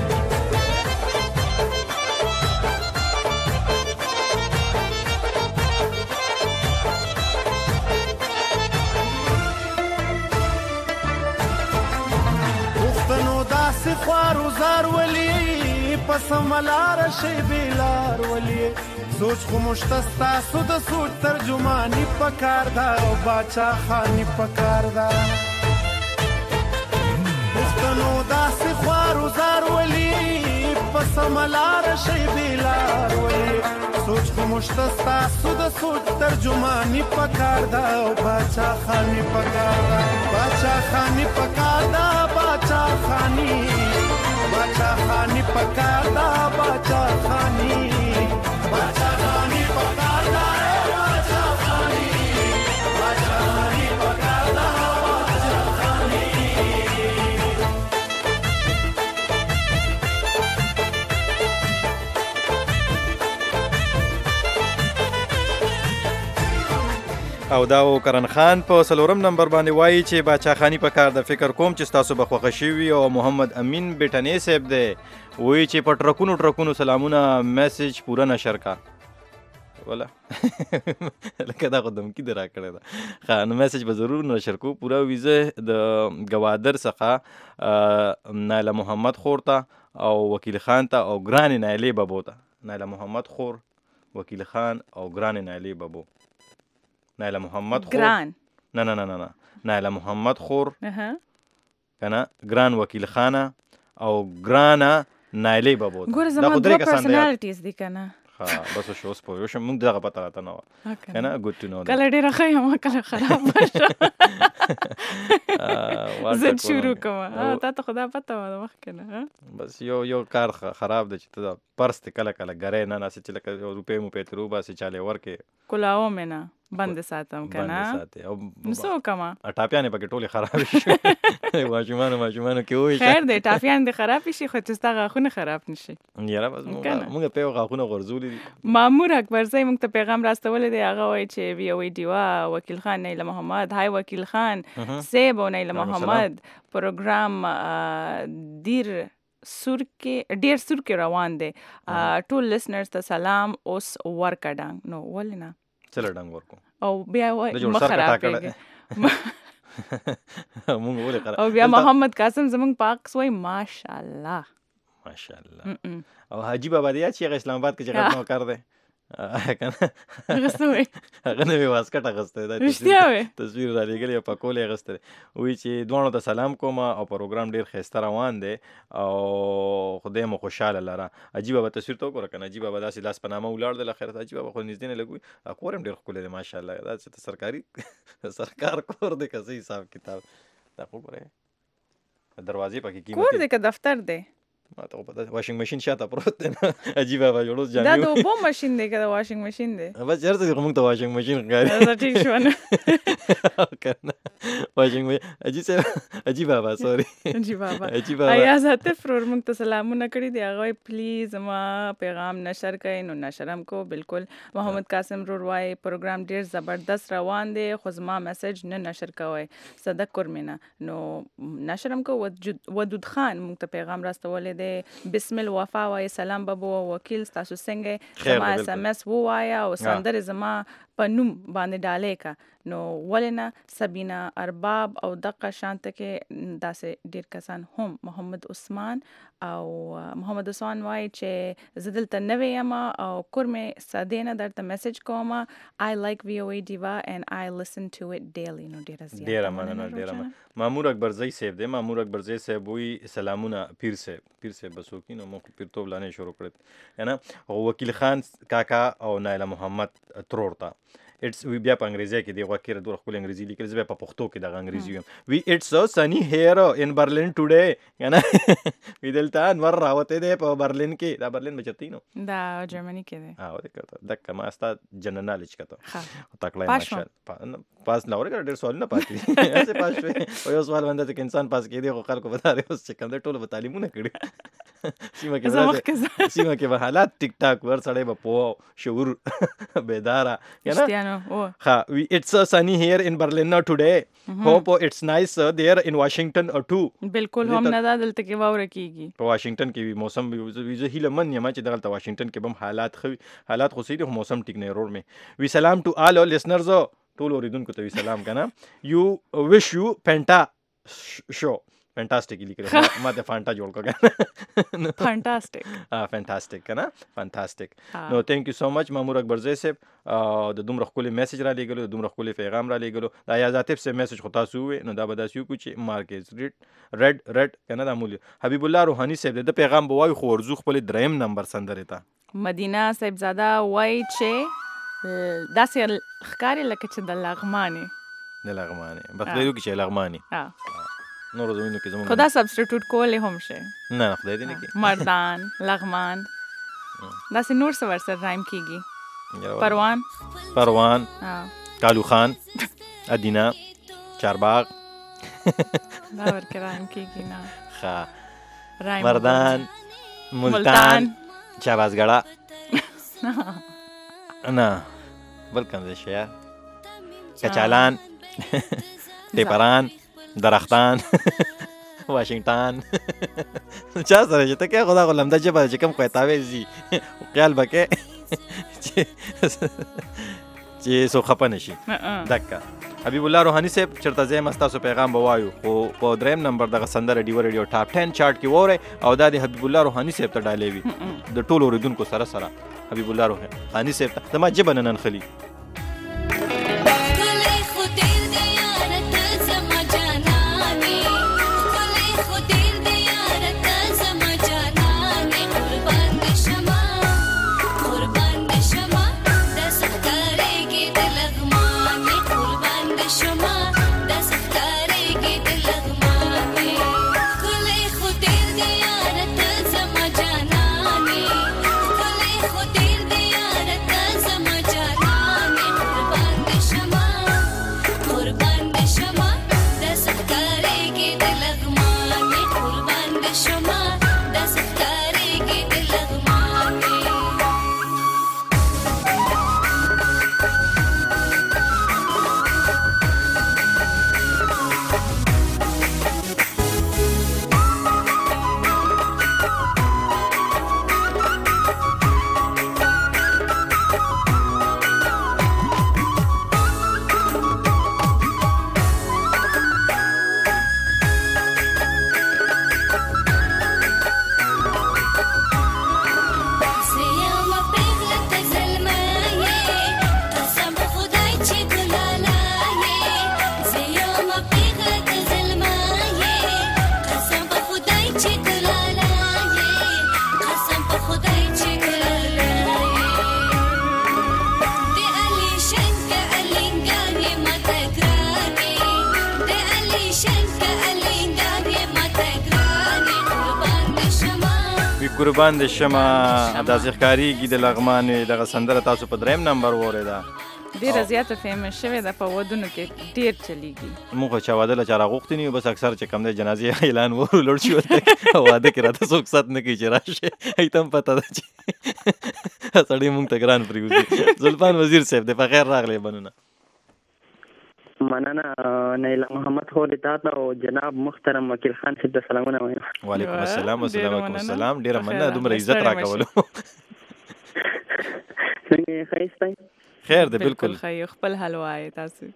پښتنو داسې خوارو زار ولی پس ملار شي بیلار ولی سوچ خو مشتستا سود سوچ ترجمانی پکار دا او باچا خانی پکار دا پښتنو داسې خوارو زار ولی پس ملار شي بیلار ولی سوچ خو مشتستا سود سوچ ترجمانی پکار دا او باچا خانی پکار دا باچا خانی پکار دا باچا خانی باچا خانی پکار دا باچا خانی باچا خانی پکار دا باچا خانی باچا خانی پکار دا باچا خانی او دا و کرن خان په سلورم نمبر باندې وایي چې باچا خانی په کار د فکر کوم چې تاسو به خوښه شوي او محمد امین بیٹنې صاحب دی وایي چې په ټرکونو ټرکونو سلامونه میسج پوره نشر کا ولا لکه دا خو دمکی در راکړی ده ښه نو میسج به ضرور نشر کو پوره ویزه د ګوادر څخه نایله محمد خور ته او وکیل خان ته او ګرانې نایلې ببو ته نایله محمد خور وکیل خان او ګرانې نایلې ببو نایله محمد خور ګران نه نه نه نه نایله محمد خور کنه ګران وکیل خانه او ګرانه نایلې ببو ګوره زما دوه پرسنالټیز دي کنه ها بس شو اوس په یو شم موږ دغه پته راته نه و کنه ګوډ ټو نو کله ډیره ښه یم کله خراب شه زه شروع کوم تا ته خدا پته و د وخت کنه بس یو یو کار خراب دی چې ته پرس کله کله ګرې نه نه چې لکه روپې مو پېترو باسي چاله ورکه کولاو مې نه بند ساتم کنه نو سو کما ټاپیانې پکې ټولې خراب شي واجمانو واجمانو کې وای خیر دی ټاپیان دې خراب شي خو چې ستا غاښونه خراب نشي یاره بس موږ په غاښونه غرزولې دي مامور اکبر زای موږ ته پیغام راستولې دی هغه وای چې وی او ډیوا وکیل خان نیله محمد هاي وکیل خان سیب او نیله محمد پروګرام دیر سور کې ډیر سور کې روان دی ټول لسنرز ته سلام اوس ورکډنګ نو ولنه چل ډنګ ورکو او بیا وای مخرابېږي مونږ ولې خراب او بیا محمد قاسم زمونږ پاک سوی ماشاءالله ماشاءالله او حاجی بابا دی چې اسلام آباد کې چې خدمت کار دی کنه غسوي هغه نو واسکټ غسته دا تصویر را لګلې په کولې غسته وی چې دوه ته سلام کوم او پروګرام ډیر خسته روان دی او خدای مو خوشاله لره عجیب به تصویر تو کور کنه عجیب به داسې لاس پنامه ولار د اخر عجیب به خو نږدې نه لګوي اکورم ډیر خو له ماشاءالله دا چې سرکاري سرکار کور دی که حساب کتاب دا خو ګره دروازې پکې کیمتي کور دی که دفتر دی ما ته پته واشنګ ماشين شاته پروت دی نه عجیب هغه جوړوس جامې دا د اوبو ماشین دی که د واشنګ ماشین دی بس چېرته موږ ته واشنګ ماشین ښکاري ټیک شو نه واشنګ ماشین عجیب صاحب عجیب بابا سوري عجیب بابا عجیب بابا ایاز عاطف ورور موږ ته سلامونه کړي دي هغه پلیز ما پیغام نشر کړئ نو نشر هم کو بالکل محمد قاسم ورور وایي پروګرام ډیر زبردست روان دی خو زما میسج نه نشر کوئ صدق کرمینا نو نشر هم کو ودود خان موږ ته پیغام راستولی دی بسم الوفا وایي سلام بابو وکیل تاسو څنګه زما اس ام اس ووایه او سندرې زما په نوم باندې ډالې کا نو ولې نه سبینا ارباب او دقه شانته کې داسې ډیر کسان هم محمد عثمان او محمد عثمان وایي چې زه دلته نوی یم او کورمې سادینه درته میسج کوم I like V O A Diva and I listen to it daily نو ډیره زیاته ډیره مننه ډیره مننه مامور اکبرزی صاحب دی مامور اکبرزی صاحب وی سلامونه پیر صاحب پیر صاحب بسوکی نو مخ پیر توب لانه شروع کړت نه وکیل خان کاکا او نایله محمد ترورتا اټس وی بیا په انګریزي کې دی وکیل دوه خپل انګریزي لیکل زه په پښتو کې د انګریزي یم وی اټس سو سنی هیر ان برلین ټوډے کنه وی دلته انور راوته دی په برلین کې دا برلین بچتی نو دا جرمني کې دی ها وته کړه د کما استا جنرال نالج کته ها تکړه ماشال پاس نور کړه ډیر سوال نه پاتې ایسه پاس شوی او یو سوال باندې چې انسان پاس کې دی خو خلکو بتا دی اوس چې کوم ټول په تعلیمونه کړی سیمه کې سیمه کې به حالات ټیک ټاک ور سړی به پوه شعور بیداره کنه ها وی اټس ا سنی هیر ان برلین ټوډے ہوپ اټس نایس دیئر ان واشنگټن ټو بالکل هم نه دلته کې واوره کیږي په واشنگټن کې موسم وی زه هیله من یم چې دلته واشنگټن کې بم حالات خو حالات خو سید موسم ټیک نه رور می وی سلام ټو آل لسنرز ټول اوریدونکو ته وی سلام کنه یو وش یو پینټا شو فانټاستیک لیکل ما ته فانټا جوړ کړه فانټاستیک ها فانټاستیک کنه فانټاستیک نو ثانک یو سو مچ مامور اکبرزی صاحب د دومره خپل میسج را لګلو د دومره خپل پیغام را لګلو دا یا ذاتف سے میسج خو تاسو وې نو دا به داسې وکړو چې مارکیټ ریډ ریډ ریډ کنه د مولي حبیب الله روحانی صاحب د پیغام بوای خو ورزو خپل دریم نمبر سندره تا مدینه صاحبزاده وای چې داسې ښکاری لکه چې د لغمانی د لغمانی بخدایو کې چې لغمانی ها نور زمینو کې زموږ خدا سبسټیټیوټ کولې هم شي نه خدای دې نه کې مردان لغمان داسې نور څه ورسره رایم کیږي پروان پروان کالو خان ادینا چارباغ دا ورکه رایم کیږي نه ښه مردان ملتان چابازګړه نه بل کوم ځای شي کچالان ټیپران درختان واشنگټن چا سره چې ته کې خدا غلم د جبه چې کوم کوتاوي زی خیال بکې چې سو خپنه شي دکا حبیب الله روحانی صاحب چرته زم تاسو پیغام بوایو خو په دریم نمبر دغه سندره ډیو ریډیو ټاپ ټن چارت کې وره او د حبیب الله روحانی صاحب ته ډالې وي د ټولو اوریدونکو سره سره حبیب الله روحانی صاحب ته ما جبه نن خلی قربان دې شمه داسې ښکارېږي د لغمان دغه سندره تاسو په دریم نمبر واورېده ډېره زیاته فیمس شوې ده په ودونو کې ډېر چلیږي. موږ خو چا واده له چا راغوښتي نه یو بس اکثر چې کوم دی جنازې اعلان وورو لوړ شي ورته واده کې راته څوک ست نه کوي چې راشي هی ته هم پته ده چې سړی موږ ته ګران پرېږدي. زلفان وزیر صاحب د په خیر راغلی بنونه. مننه نیلا محمد خوري تا ته او جناب محترم وکیل خان صاحب ته سلامونه وایم. وعلیکم السلام وعلیکم السلام. ډېره مننه دومره عزت راکولو. څنګه ښایسته خیر دی بالکل خیر خپل حال وایي تاسو.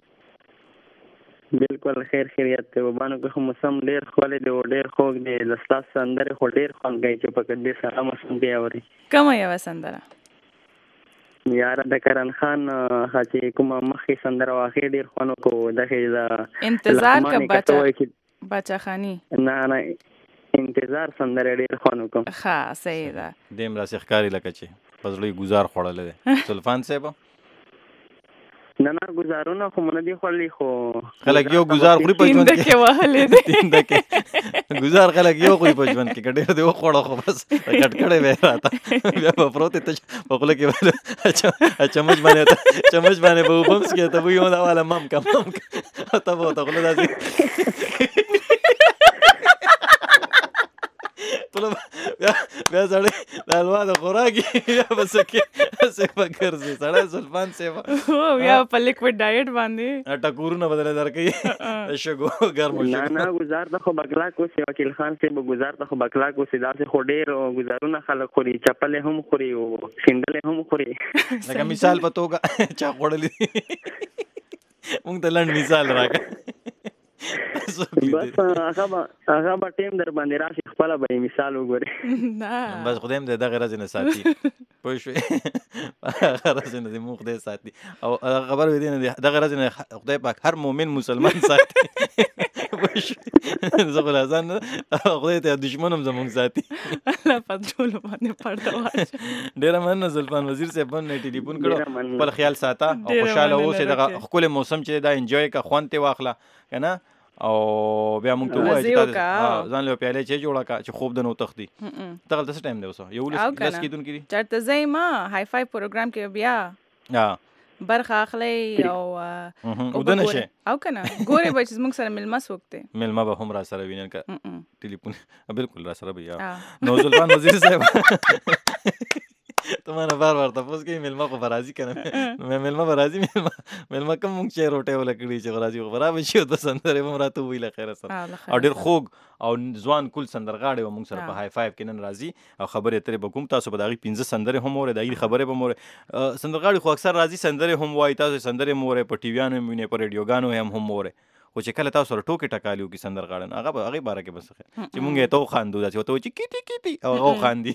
بالکل خیر خیریت دی وبانو کې خو موسم ډېر ښکلی دی او ډېر خوږ دی د ستاسو سندرې خو ډېر خوند کوي چې په دې سره موسم کې اوري. کومه یوه سندره؟ یاره د کرن خان چې کومه مخکې سندره وه هغې ډېر خوند وکړو دغې د انتظار که باچا باچا خاني نه نه انتظار سندره ډېر خوند وکړم. ښه صحیح ده. دې هم راسې ښکاري لکه چې په زړه یې ګزار خوړلی دی. سلفان صاحب نه نه ګزارونه خو مو نه دي خوړلي خو خلک یو ګزار خوري په ژوند کې وهلی دی تینده کې ګزار خلک یو خوري په ژوند کې که ډېر دې وخوړه خو بس کټ کړی به یې راته بیا به پروت یې تش په خوله کې چمچ باندې چمچ باندې به اوبه هم څښې ته به وي دا واله مم که مم که ته به ورته خوله داسې بیا سړی د حلوا د خوراکي بیا به څه کې هسې به ګرځي سړی زلفان صاحب بیا په لیکوډ ډایټ باندې ټکورونه به درله درکوي د شګو ګرمو نه نه ګزار ته خو بکلاک اوسي وکیل خان صاحب ګزار ته خو بکلاک اوسي داسې خو ډېر ګزارونه خلک خوري چپلې هم خوري او سینډلې هم خوري. لکه مثال په توګه چا خوړلی مونږ ته لنډ مثال راکړه. بس هغه به هغه به ټیم در باندې راشي خپله به یې مثال وګورې. بس خدای هم د دغې ورځې نه ساتي پوه شوې هغه ورځې نه دې مونږ خدای ساتي او خبر وې دی نه دغه ورځې نه خدای پاک هر مؤمن مسلمان ساتي پوه شوې زه خو له ځان نه خدای ته دشمن هم زمونږ ساتي. الله په ټولو باندې پرده واچوي. ډېره مننه زلفان وزیر صاحب باندې ټلیفون کړو خپل خیال ساته او خوشحاله اوسې دغه ښکلی موسم چې دا انجوی که خوند ترې واخله که نه او بیا موږ ته ووایه چې ځان له یو پیالې چای جوړه کړه چې خوب د نه وتښتي. ته هلته څه ټایم دی اوس یولس لس کېدونکي دي چېرته ځئ ما های فای پروګرام کې بیا برخه اخلئ او اوده نه شئ او که نه ګورئ به چې زموږ سره میلمه څوک دی میلمه به هم را سره وي نن که ټلیفون بالکل را سره به یا نو زلفان وزیر صاحب ته مانه بار بار تپوس کوي میلمه خو به راځي که نه میلمه به راځي میلمه کوم مونږ چې روټۍ وله کړي چې به راځي خو به را به شي او د سندرې به هم راته ووایي له خیره سره او ډېر خوږ او ځوان کول سندرغاړی به مونږ سره په های فایو کې نن راځي او خبرې اترې به کوم تاسو به د هغې پنځه سندرې هم اورئ د هغې خبرې به هم اورئ. سندرغاړي خو اکثر راځي سندرې هم وایي تاسو سندرې هم اورئ په ټي ویانو هم وینئ په ریډیوګانو هم هم اورئ خو چې کله تاسو سره ټوکې ټکالي وکړي سندرغاړن هغه به هغې باره کې به څه چې مونږ یې ته وخاندو داسې ورته وایي چې کیټي کیټي او هغه وخاندي.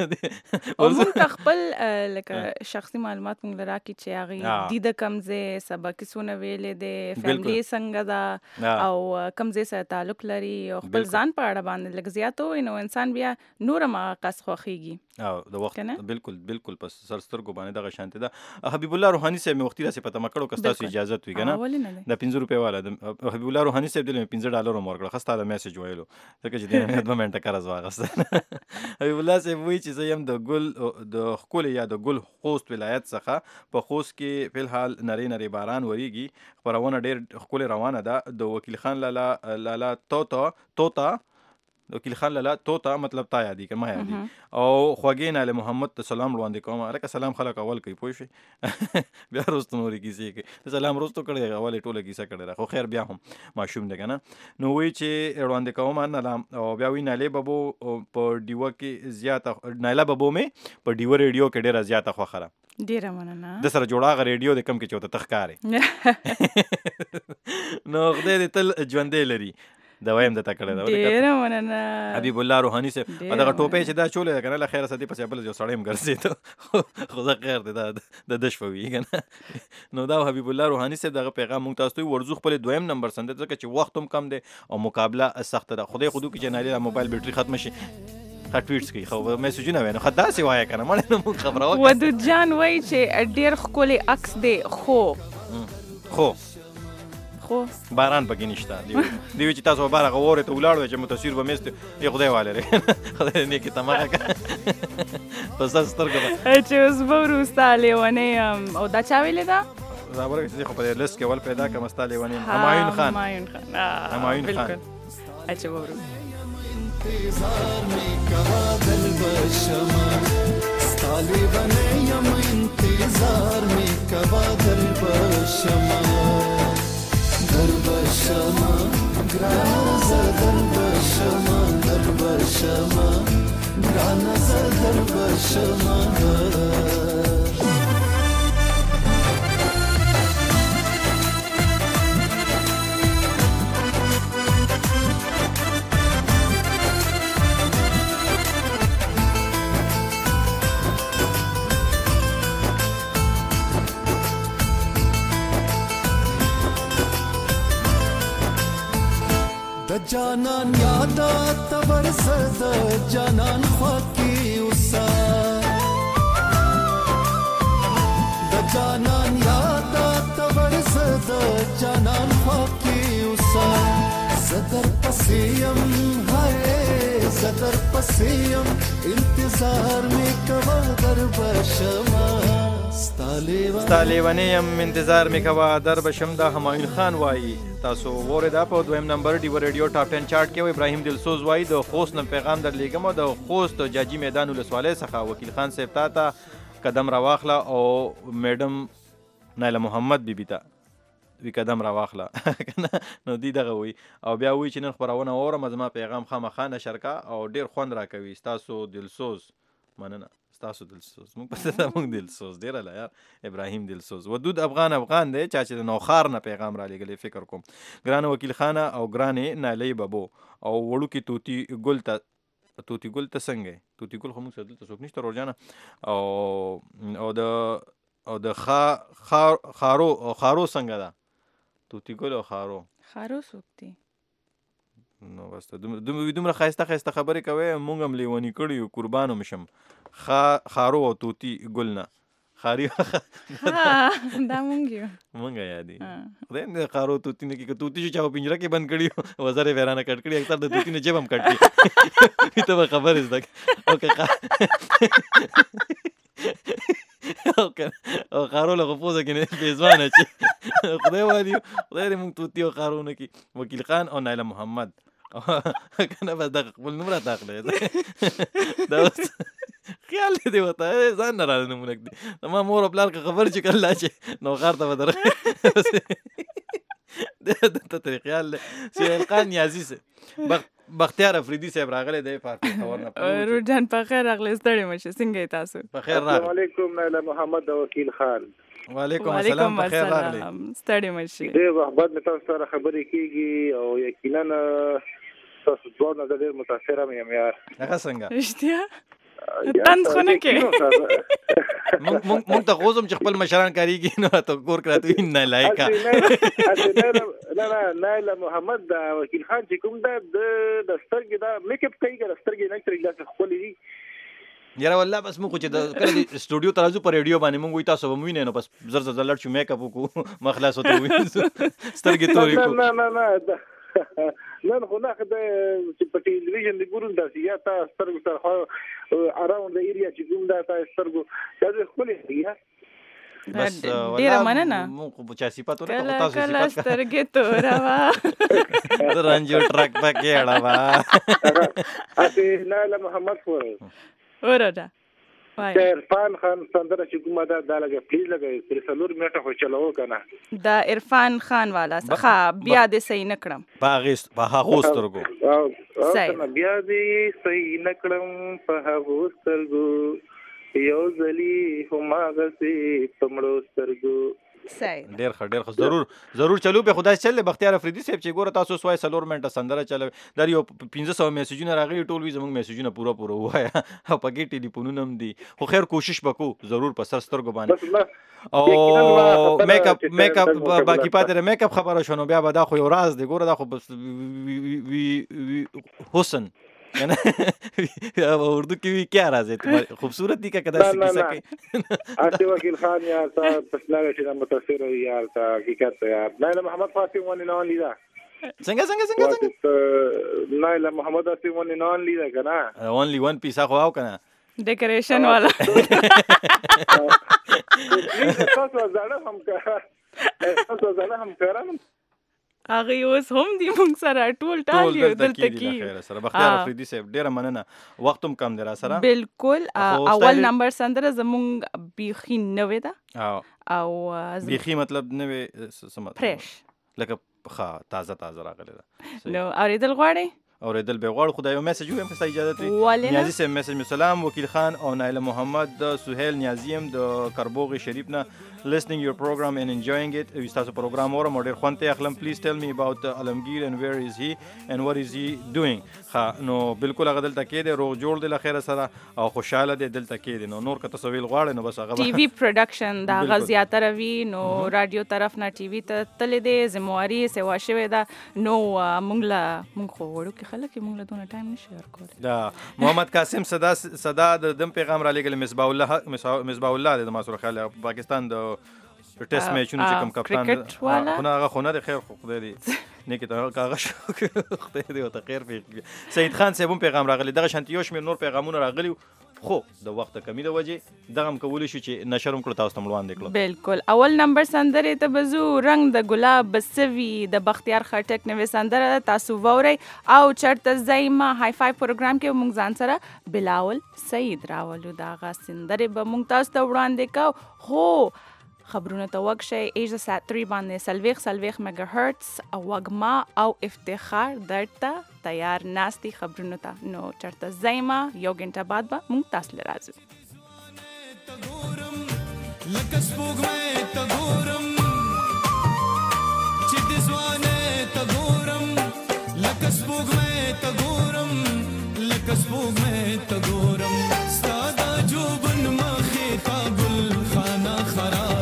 او مونږ ته خپل لکه شخصي معلومات مونږ له راکړي چې هغې دیده کوم ځای سبا کیسونه ویلې دی فیملي څنګه ده او کوم ځای سره تعلق لري او خپل ځان په اړه باندې لږ زیات ووایي نو انسان بیا نور هم هغه کس خوښېږي. او د وخت بالکل بالکل په سر سترګو باندې دغه شانتې ده. حبیب الله روحاني صاحب مې وختي داسې په تمه کړو که ستاسو اجازت وي که نه د پنځه روپۍ والا د حبیب الله روحاني صاحب دلته مې پنځه ډالر هم ورکړه ښه ستا د میسج ویلو ځکه چې دې نه دوه منټه قرض واخیسته. حبیب الله صاحب وایي چې زه یم د ګل د ښکلې یا د ګل خوست ولایت څخه په خوست کې فی الحال نری نری باران وریږي خپرونه ډېر ښکلې روانه ده د وکیل خان لالا لالا توتا توتا وکیل خان لالا توتا مطلب تا یادی که ما یادی او خوږې ناله محمد ته سلام وړاندې کوم هلکه سلام خلک اول کوي پوه شوې بیا وروسته نورې کیسې کوي سلام وروستو کړی اول یې ټوله کیسه کړې ده خو خیر بیا هم ماشوم دی که نه نو وایي چې وړاندې کوم ناله او بیا وایي نالې ببو په ډیوه کې زیاته نایله ببو مې په ډیوه ریډیو کې ډېره زیاته خوښه ده. ډېره مننه. د سره جوړ هغه ریډیو دی کم کې چې ورته ته ښکارې نو خدای دې تل ژوندی لري دوایم درته کړی ده. ډېره مننه حبیب الله روحاني صاحب او دغه ټوپۍ چې دا چولې ده که نه له خیره سدې پسې بل یو سړی هم ګرځېده خو زه خیر دی دا د ده شپه وي که نه نو دا حبیب الله روحاني صاحب دغه پیغام مونږ تاسو ته ورځو خپلې دویم نمبر سندر ځکه چې وخت هم کم دی او مقابله سخته ده. خدای خو دو کې چې نالې دا موبایل بیټري ختمه شي ښه ټویټس کوي خو میسجونه وایي نو ښه داسې وایه که نه مړې نه مونږ خبره وکړه. ودود جان وایي چې ډېر ښکلی عکس دی خو خو خو باران پکې نشته دی دی چې تاسو بار غوړې ته ولاړ چې متصویر به مست یو خدای والے خدای نه کې تماغه پس تاسو سترګه چې اوس به وروسته لیونی او دا چا ویلې ده زابره چې خو په لیست کې ول پیدا کوم استا لیونی همایون خان همایون خان همایون خان اچھا وورو انتظار می کوا دل بشما ستالی بنه یم انتظار می کوا دل بشما در بشما گران زدر بشما در بشما گران زدر بشما د جانان یادا تبر زد جانان خواکی اوسا د جانان یادا تبر زد جانان خواکی اوسا زدر پسیم ہے زدر پسیم انتظار می کوا در بشما ستالیونیم انتظار می کوا در بشم دا همایون خان وایي تاسو وریدا په دویم نمبر ډیو ریډیو ټاپ ټن چارت کې ابراهیم دلسوز وایي د خوست نن پیغام در لېږم او د خوست جاجي میدان ولسوالۍ څخه وکیل خان صاحب تا ته قدم راواخله او میډم نایله محمد بیبي ته وی قدم راواخله نو دی دغه وی او بیا وی چې نن خبرونه اورم زما پیغام خامخا نشر کا او ډیر خوند راکوي تاسو دلسوز مننه تاسو دلسوز موږ پته ده موږ دلسوز ډیر لا یار ابراهیم دلسوز ودود افغان افغان دی چا چې نوخار نه پیغام را لګلې فکر کوم ګران وکیل خانه او ګرانې نالۍ بابو او وړو کې توتی ګل ته توتی ګل ته څنګه توتی ګل خو موږ سره دلته څوک نشته روزانه او او د او د خا خارو خارو څنګه ده توتی ګل او خارو خارو څوک دی نو واسطه دومره خایسته خایسته خبرې کوي مونږ هم لیونی کړي یو قربانو مشم خا خارو او توتی ګل نه خاري دا مونږ یو مونږ یادي خدای دې خارو توتی نه کې توتی چې چا پنجره کې بند کړي وزره ویرانه کټ کړي اکثر د توتی نه جيب هم کټ کړي ته خبر است اوکې او خارو له غوځه کې نه بيزوانه چې خدای وایي خدای دې مونږ توتی او خارو نه کې وکیل خان او نایله محمد کنه بس دغه خپل نمبر تاخله دا خیال دې وته ځان نه راځي نمونه دي ما مور خپل خبر چې کله چې نو غار ته بدر د ته خیال سهیل خان نیازی سه بختیار افریدی صاحب راغله د پارټي خبر نه روډان په خیر راغله ستړي مشه څنګه تاسو په خیر راغله السلام علیکم نایله محمد وکیل خان وعلیکم السلام په خیر راغله ستړي مشه دې وخت مې تاسو سره خبرې کیږي او یقینا تاسو ډور نه ډېر متاثره مې یار هغه څنګه اشتیا تند خونه کې مونږ ته غوزم چې خپل مشران کاریږي نو ته ګور کړه ته نه لایکا نه نه نایله محمد دا وکیل خان چې کوم دا د سترګې دا میک اپ کوي ګر سترګې نه ترې لاس خپل دي یاره والله بس موږ چې د کله سټوډیو ته راځو پر ریډیو باندې موږ وي تاسو به وینئ نو بس زر زر لړ شو میک اپ وکړو مخلاص وته وي سترګې تورې کو نه نه نه نن خو نه خدای چې په ټلویزیون دی ګورم دا یا تا سترګو سره اراوند د ایریا چې کوم دا تا سترګو دا خپل دی بس ډیر مننه موږ په چا صفات ورته کله تاسو کله صفات سترګې تورا وا رنجو ټرک پکې اړه وا اته نایله محمد فور وردا وای عرفان خان سندره چې کومه دا د لګه پلیز لګه تر څلور میټه خو چلاو کنه دا عرفان خان والا څخه بیا دې صحیح نکړم باغست په هغه سترګو بیا دې صحیح نکړم په هغه سترګو یو ځلی هماغه سي پمړو سترګو صحیح ډیر ښه ډیر ښه ضرور ضرور چلو به خدای چلې بختیار افریدی صاحب چې ګوره تاسو سوای سلور منټه سندره چلو در یو پنځه سوه میسجونه راغلي ټول وی زموږ میسجونه پوره پوره وایا او پکې ټلیفونونه هم دي خو خیر کوشش وکړو ضرور په سر سترګو باندې او میک اپ میک اپ باقی پاتره میک اپ خبره شونه بیا به دا خو یو راز دی ګوره دا خو بس حسن اردو کې وی کیا راځي تمہاری خوبصورتی کا کدا کیسا کوي آتے وکیل خان یار تا پسناګه چې متاثر یار تا حقیقت یار نایله محمد فاطمه ونی نو لیدا څنګه څنګه څنګه څنګه نایله محمد فاطمه ونی نو لیدا کنه اونلی ون پیس خو او کنه ډیکوریشن والا تاسو زړه هم کا تاسو زړه هم کارم هغه اوس هم دی موږ سره ټول ټال یو دلته کې خیر سره بختیار افریدي صاحب ډیره مننه وخت هم کم دی را سره بالکل اول نمبر سندره زمونږ بیخي نوې ده او بیخي مطلب نوې سم فرش لکه ښه تازه تازه راغلی ده نو اوریدل غواړئ اوریدل به غواړو خدای یو میسج ویم که اجازه وي نیازي صاحب میسج می سلام وکیل خان او نایله محمد د سهیل نیازی هم د کربوغ شریف نه listening your program and enjoying it وي تاسو پروګرام اورم ډیر خوند ته اخلم پلیز ټیل می اباوت علمگیر and where is he and what is he doing ها نو بالکل هغه دلته کې دی روغ جوړ دی لخيره سره او خوشاله دی دلته کې دی نو نور که تاسو ویل غواړئ نو بس هغه ټي وي پروډکشن دا غزياته روي نو رادیو طرف نه ټي وي ته تل دی زمواري سیوا شوی دا نو مونږ لا مونږ خو وړو کې خلک مونږ له دونه ټایم نشي ورکول دا محمد قاسم صدا صدا د دم پیغام را لګل مصباح الله مصباح الله د ماسور خاله پاکستان د ټیسټ میچونو چې کوم کپتان خو نه هغه خو نه خیر خو خدای دی نه کې ته کاغه شو خدای دی او ته خیر په سید خان صاحب پیغام راغلی دغه شانتیوش مې نور پیغامونه راغلی خو د وخت کمی د وجه دغه کولی شو چې نشرم کړو تاسو ته ملوان دکړو بالکل اول نمبر سندره ته بزو رنگ د ګلاب بسوي د بختیار خټک نوې سندره تاسو ووري او چرته زایما های فای پروګرام کې مونږ ځان سره بلاول سید راولو دا غا سندره به مونږ تاسو ته وړاندې کو هو خبرونه ته وګشي ایج سات تری باندې سلويخ سلويخ میگا هرتز او وګما او افتخار درته تیار ناستی خبرونه ته نو چرته زایما یو غنټه بعد به مونږ تاسو لرازو لکس پوغمه تګورم چې د ځوانه تګورم لکس پوغمه تګورم لکس پوغمه تګورم ستاده جوبن مخه کابل خانه خراب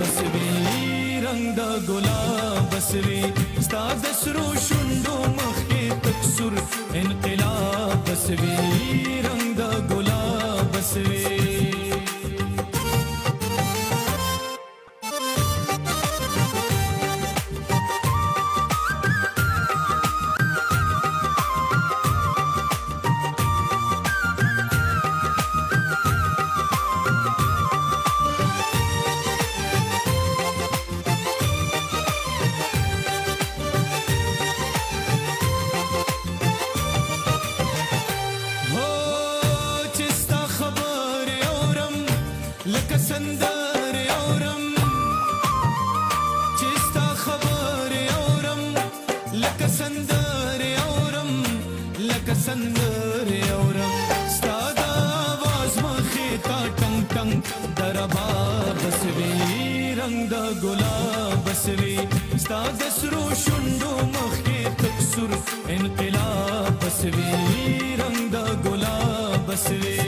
د ګلاب بسوي ستاد سرو شوندو مخې تک سر انقلاب بسوي رنگ د ګلاب بسوي انقلاب بسوي رنگ د ګلاب بسوي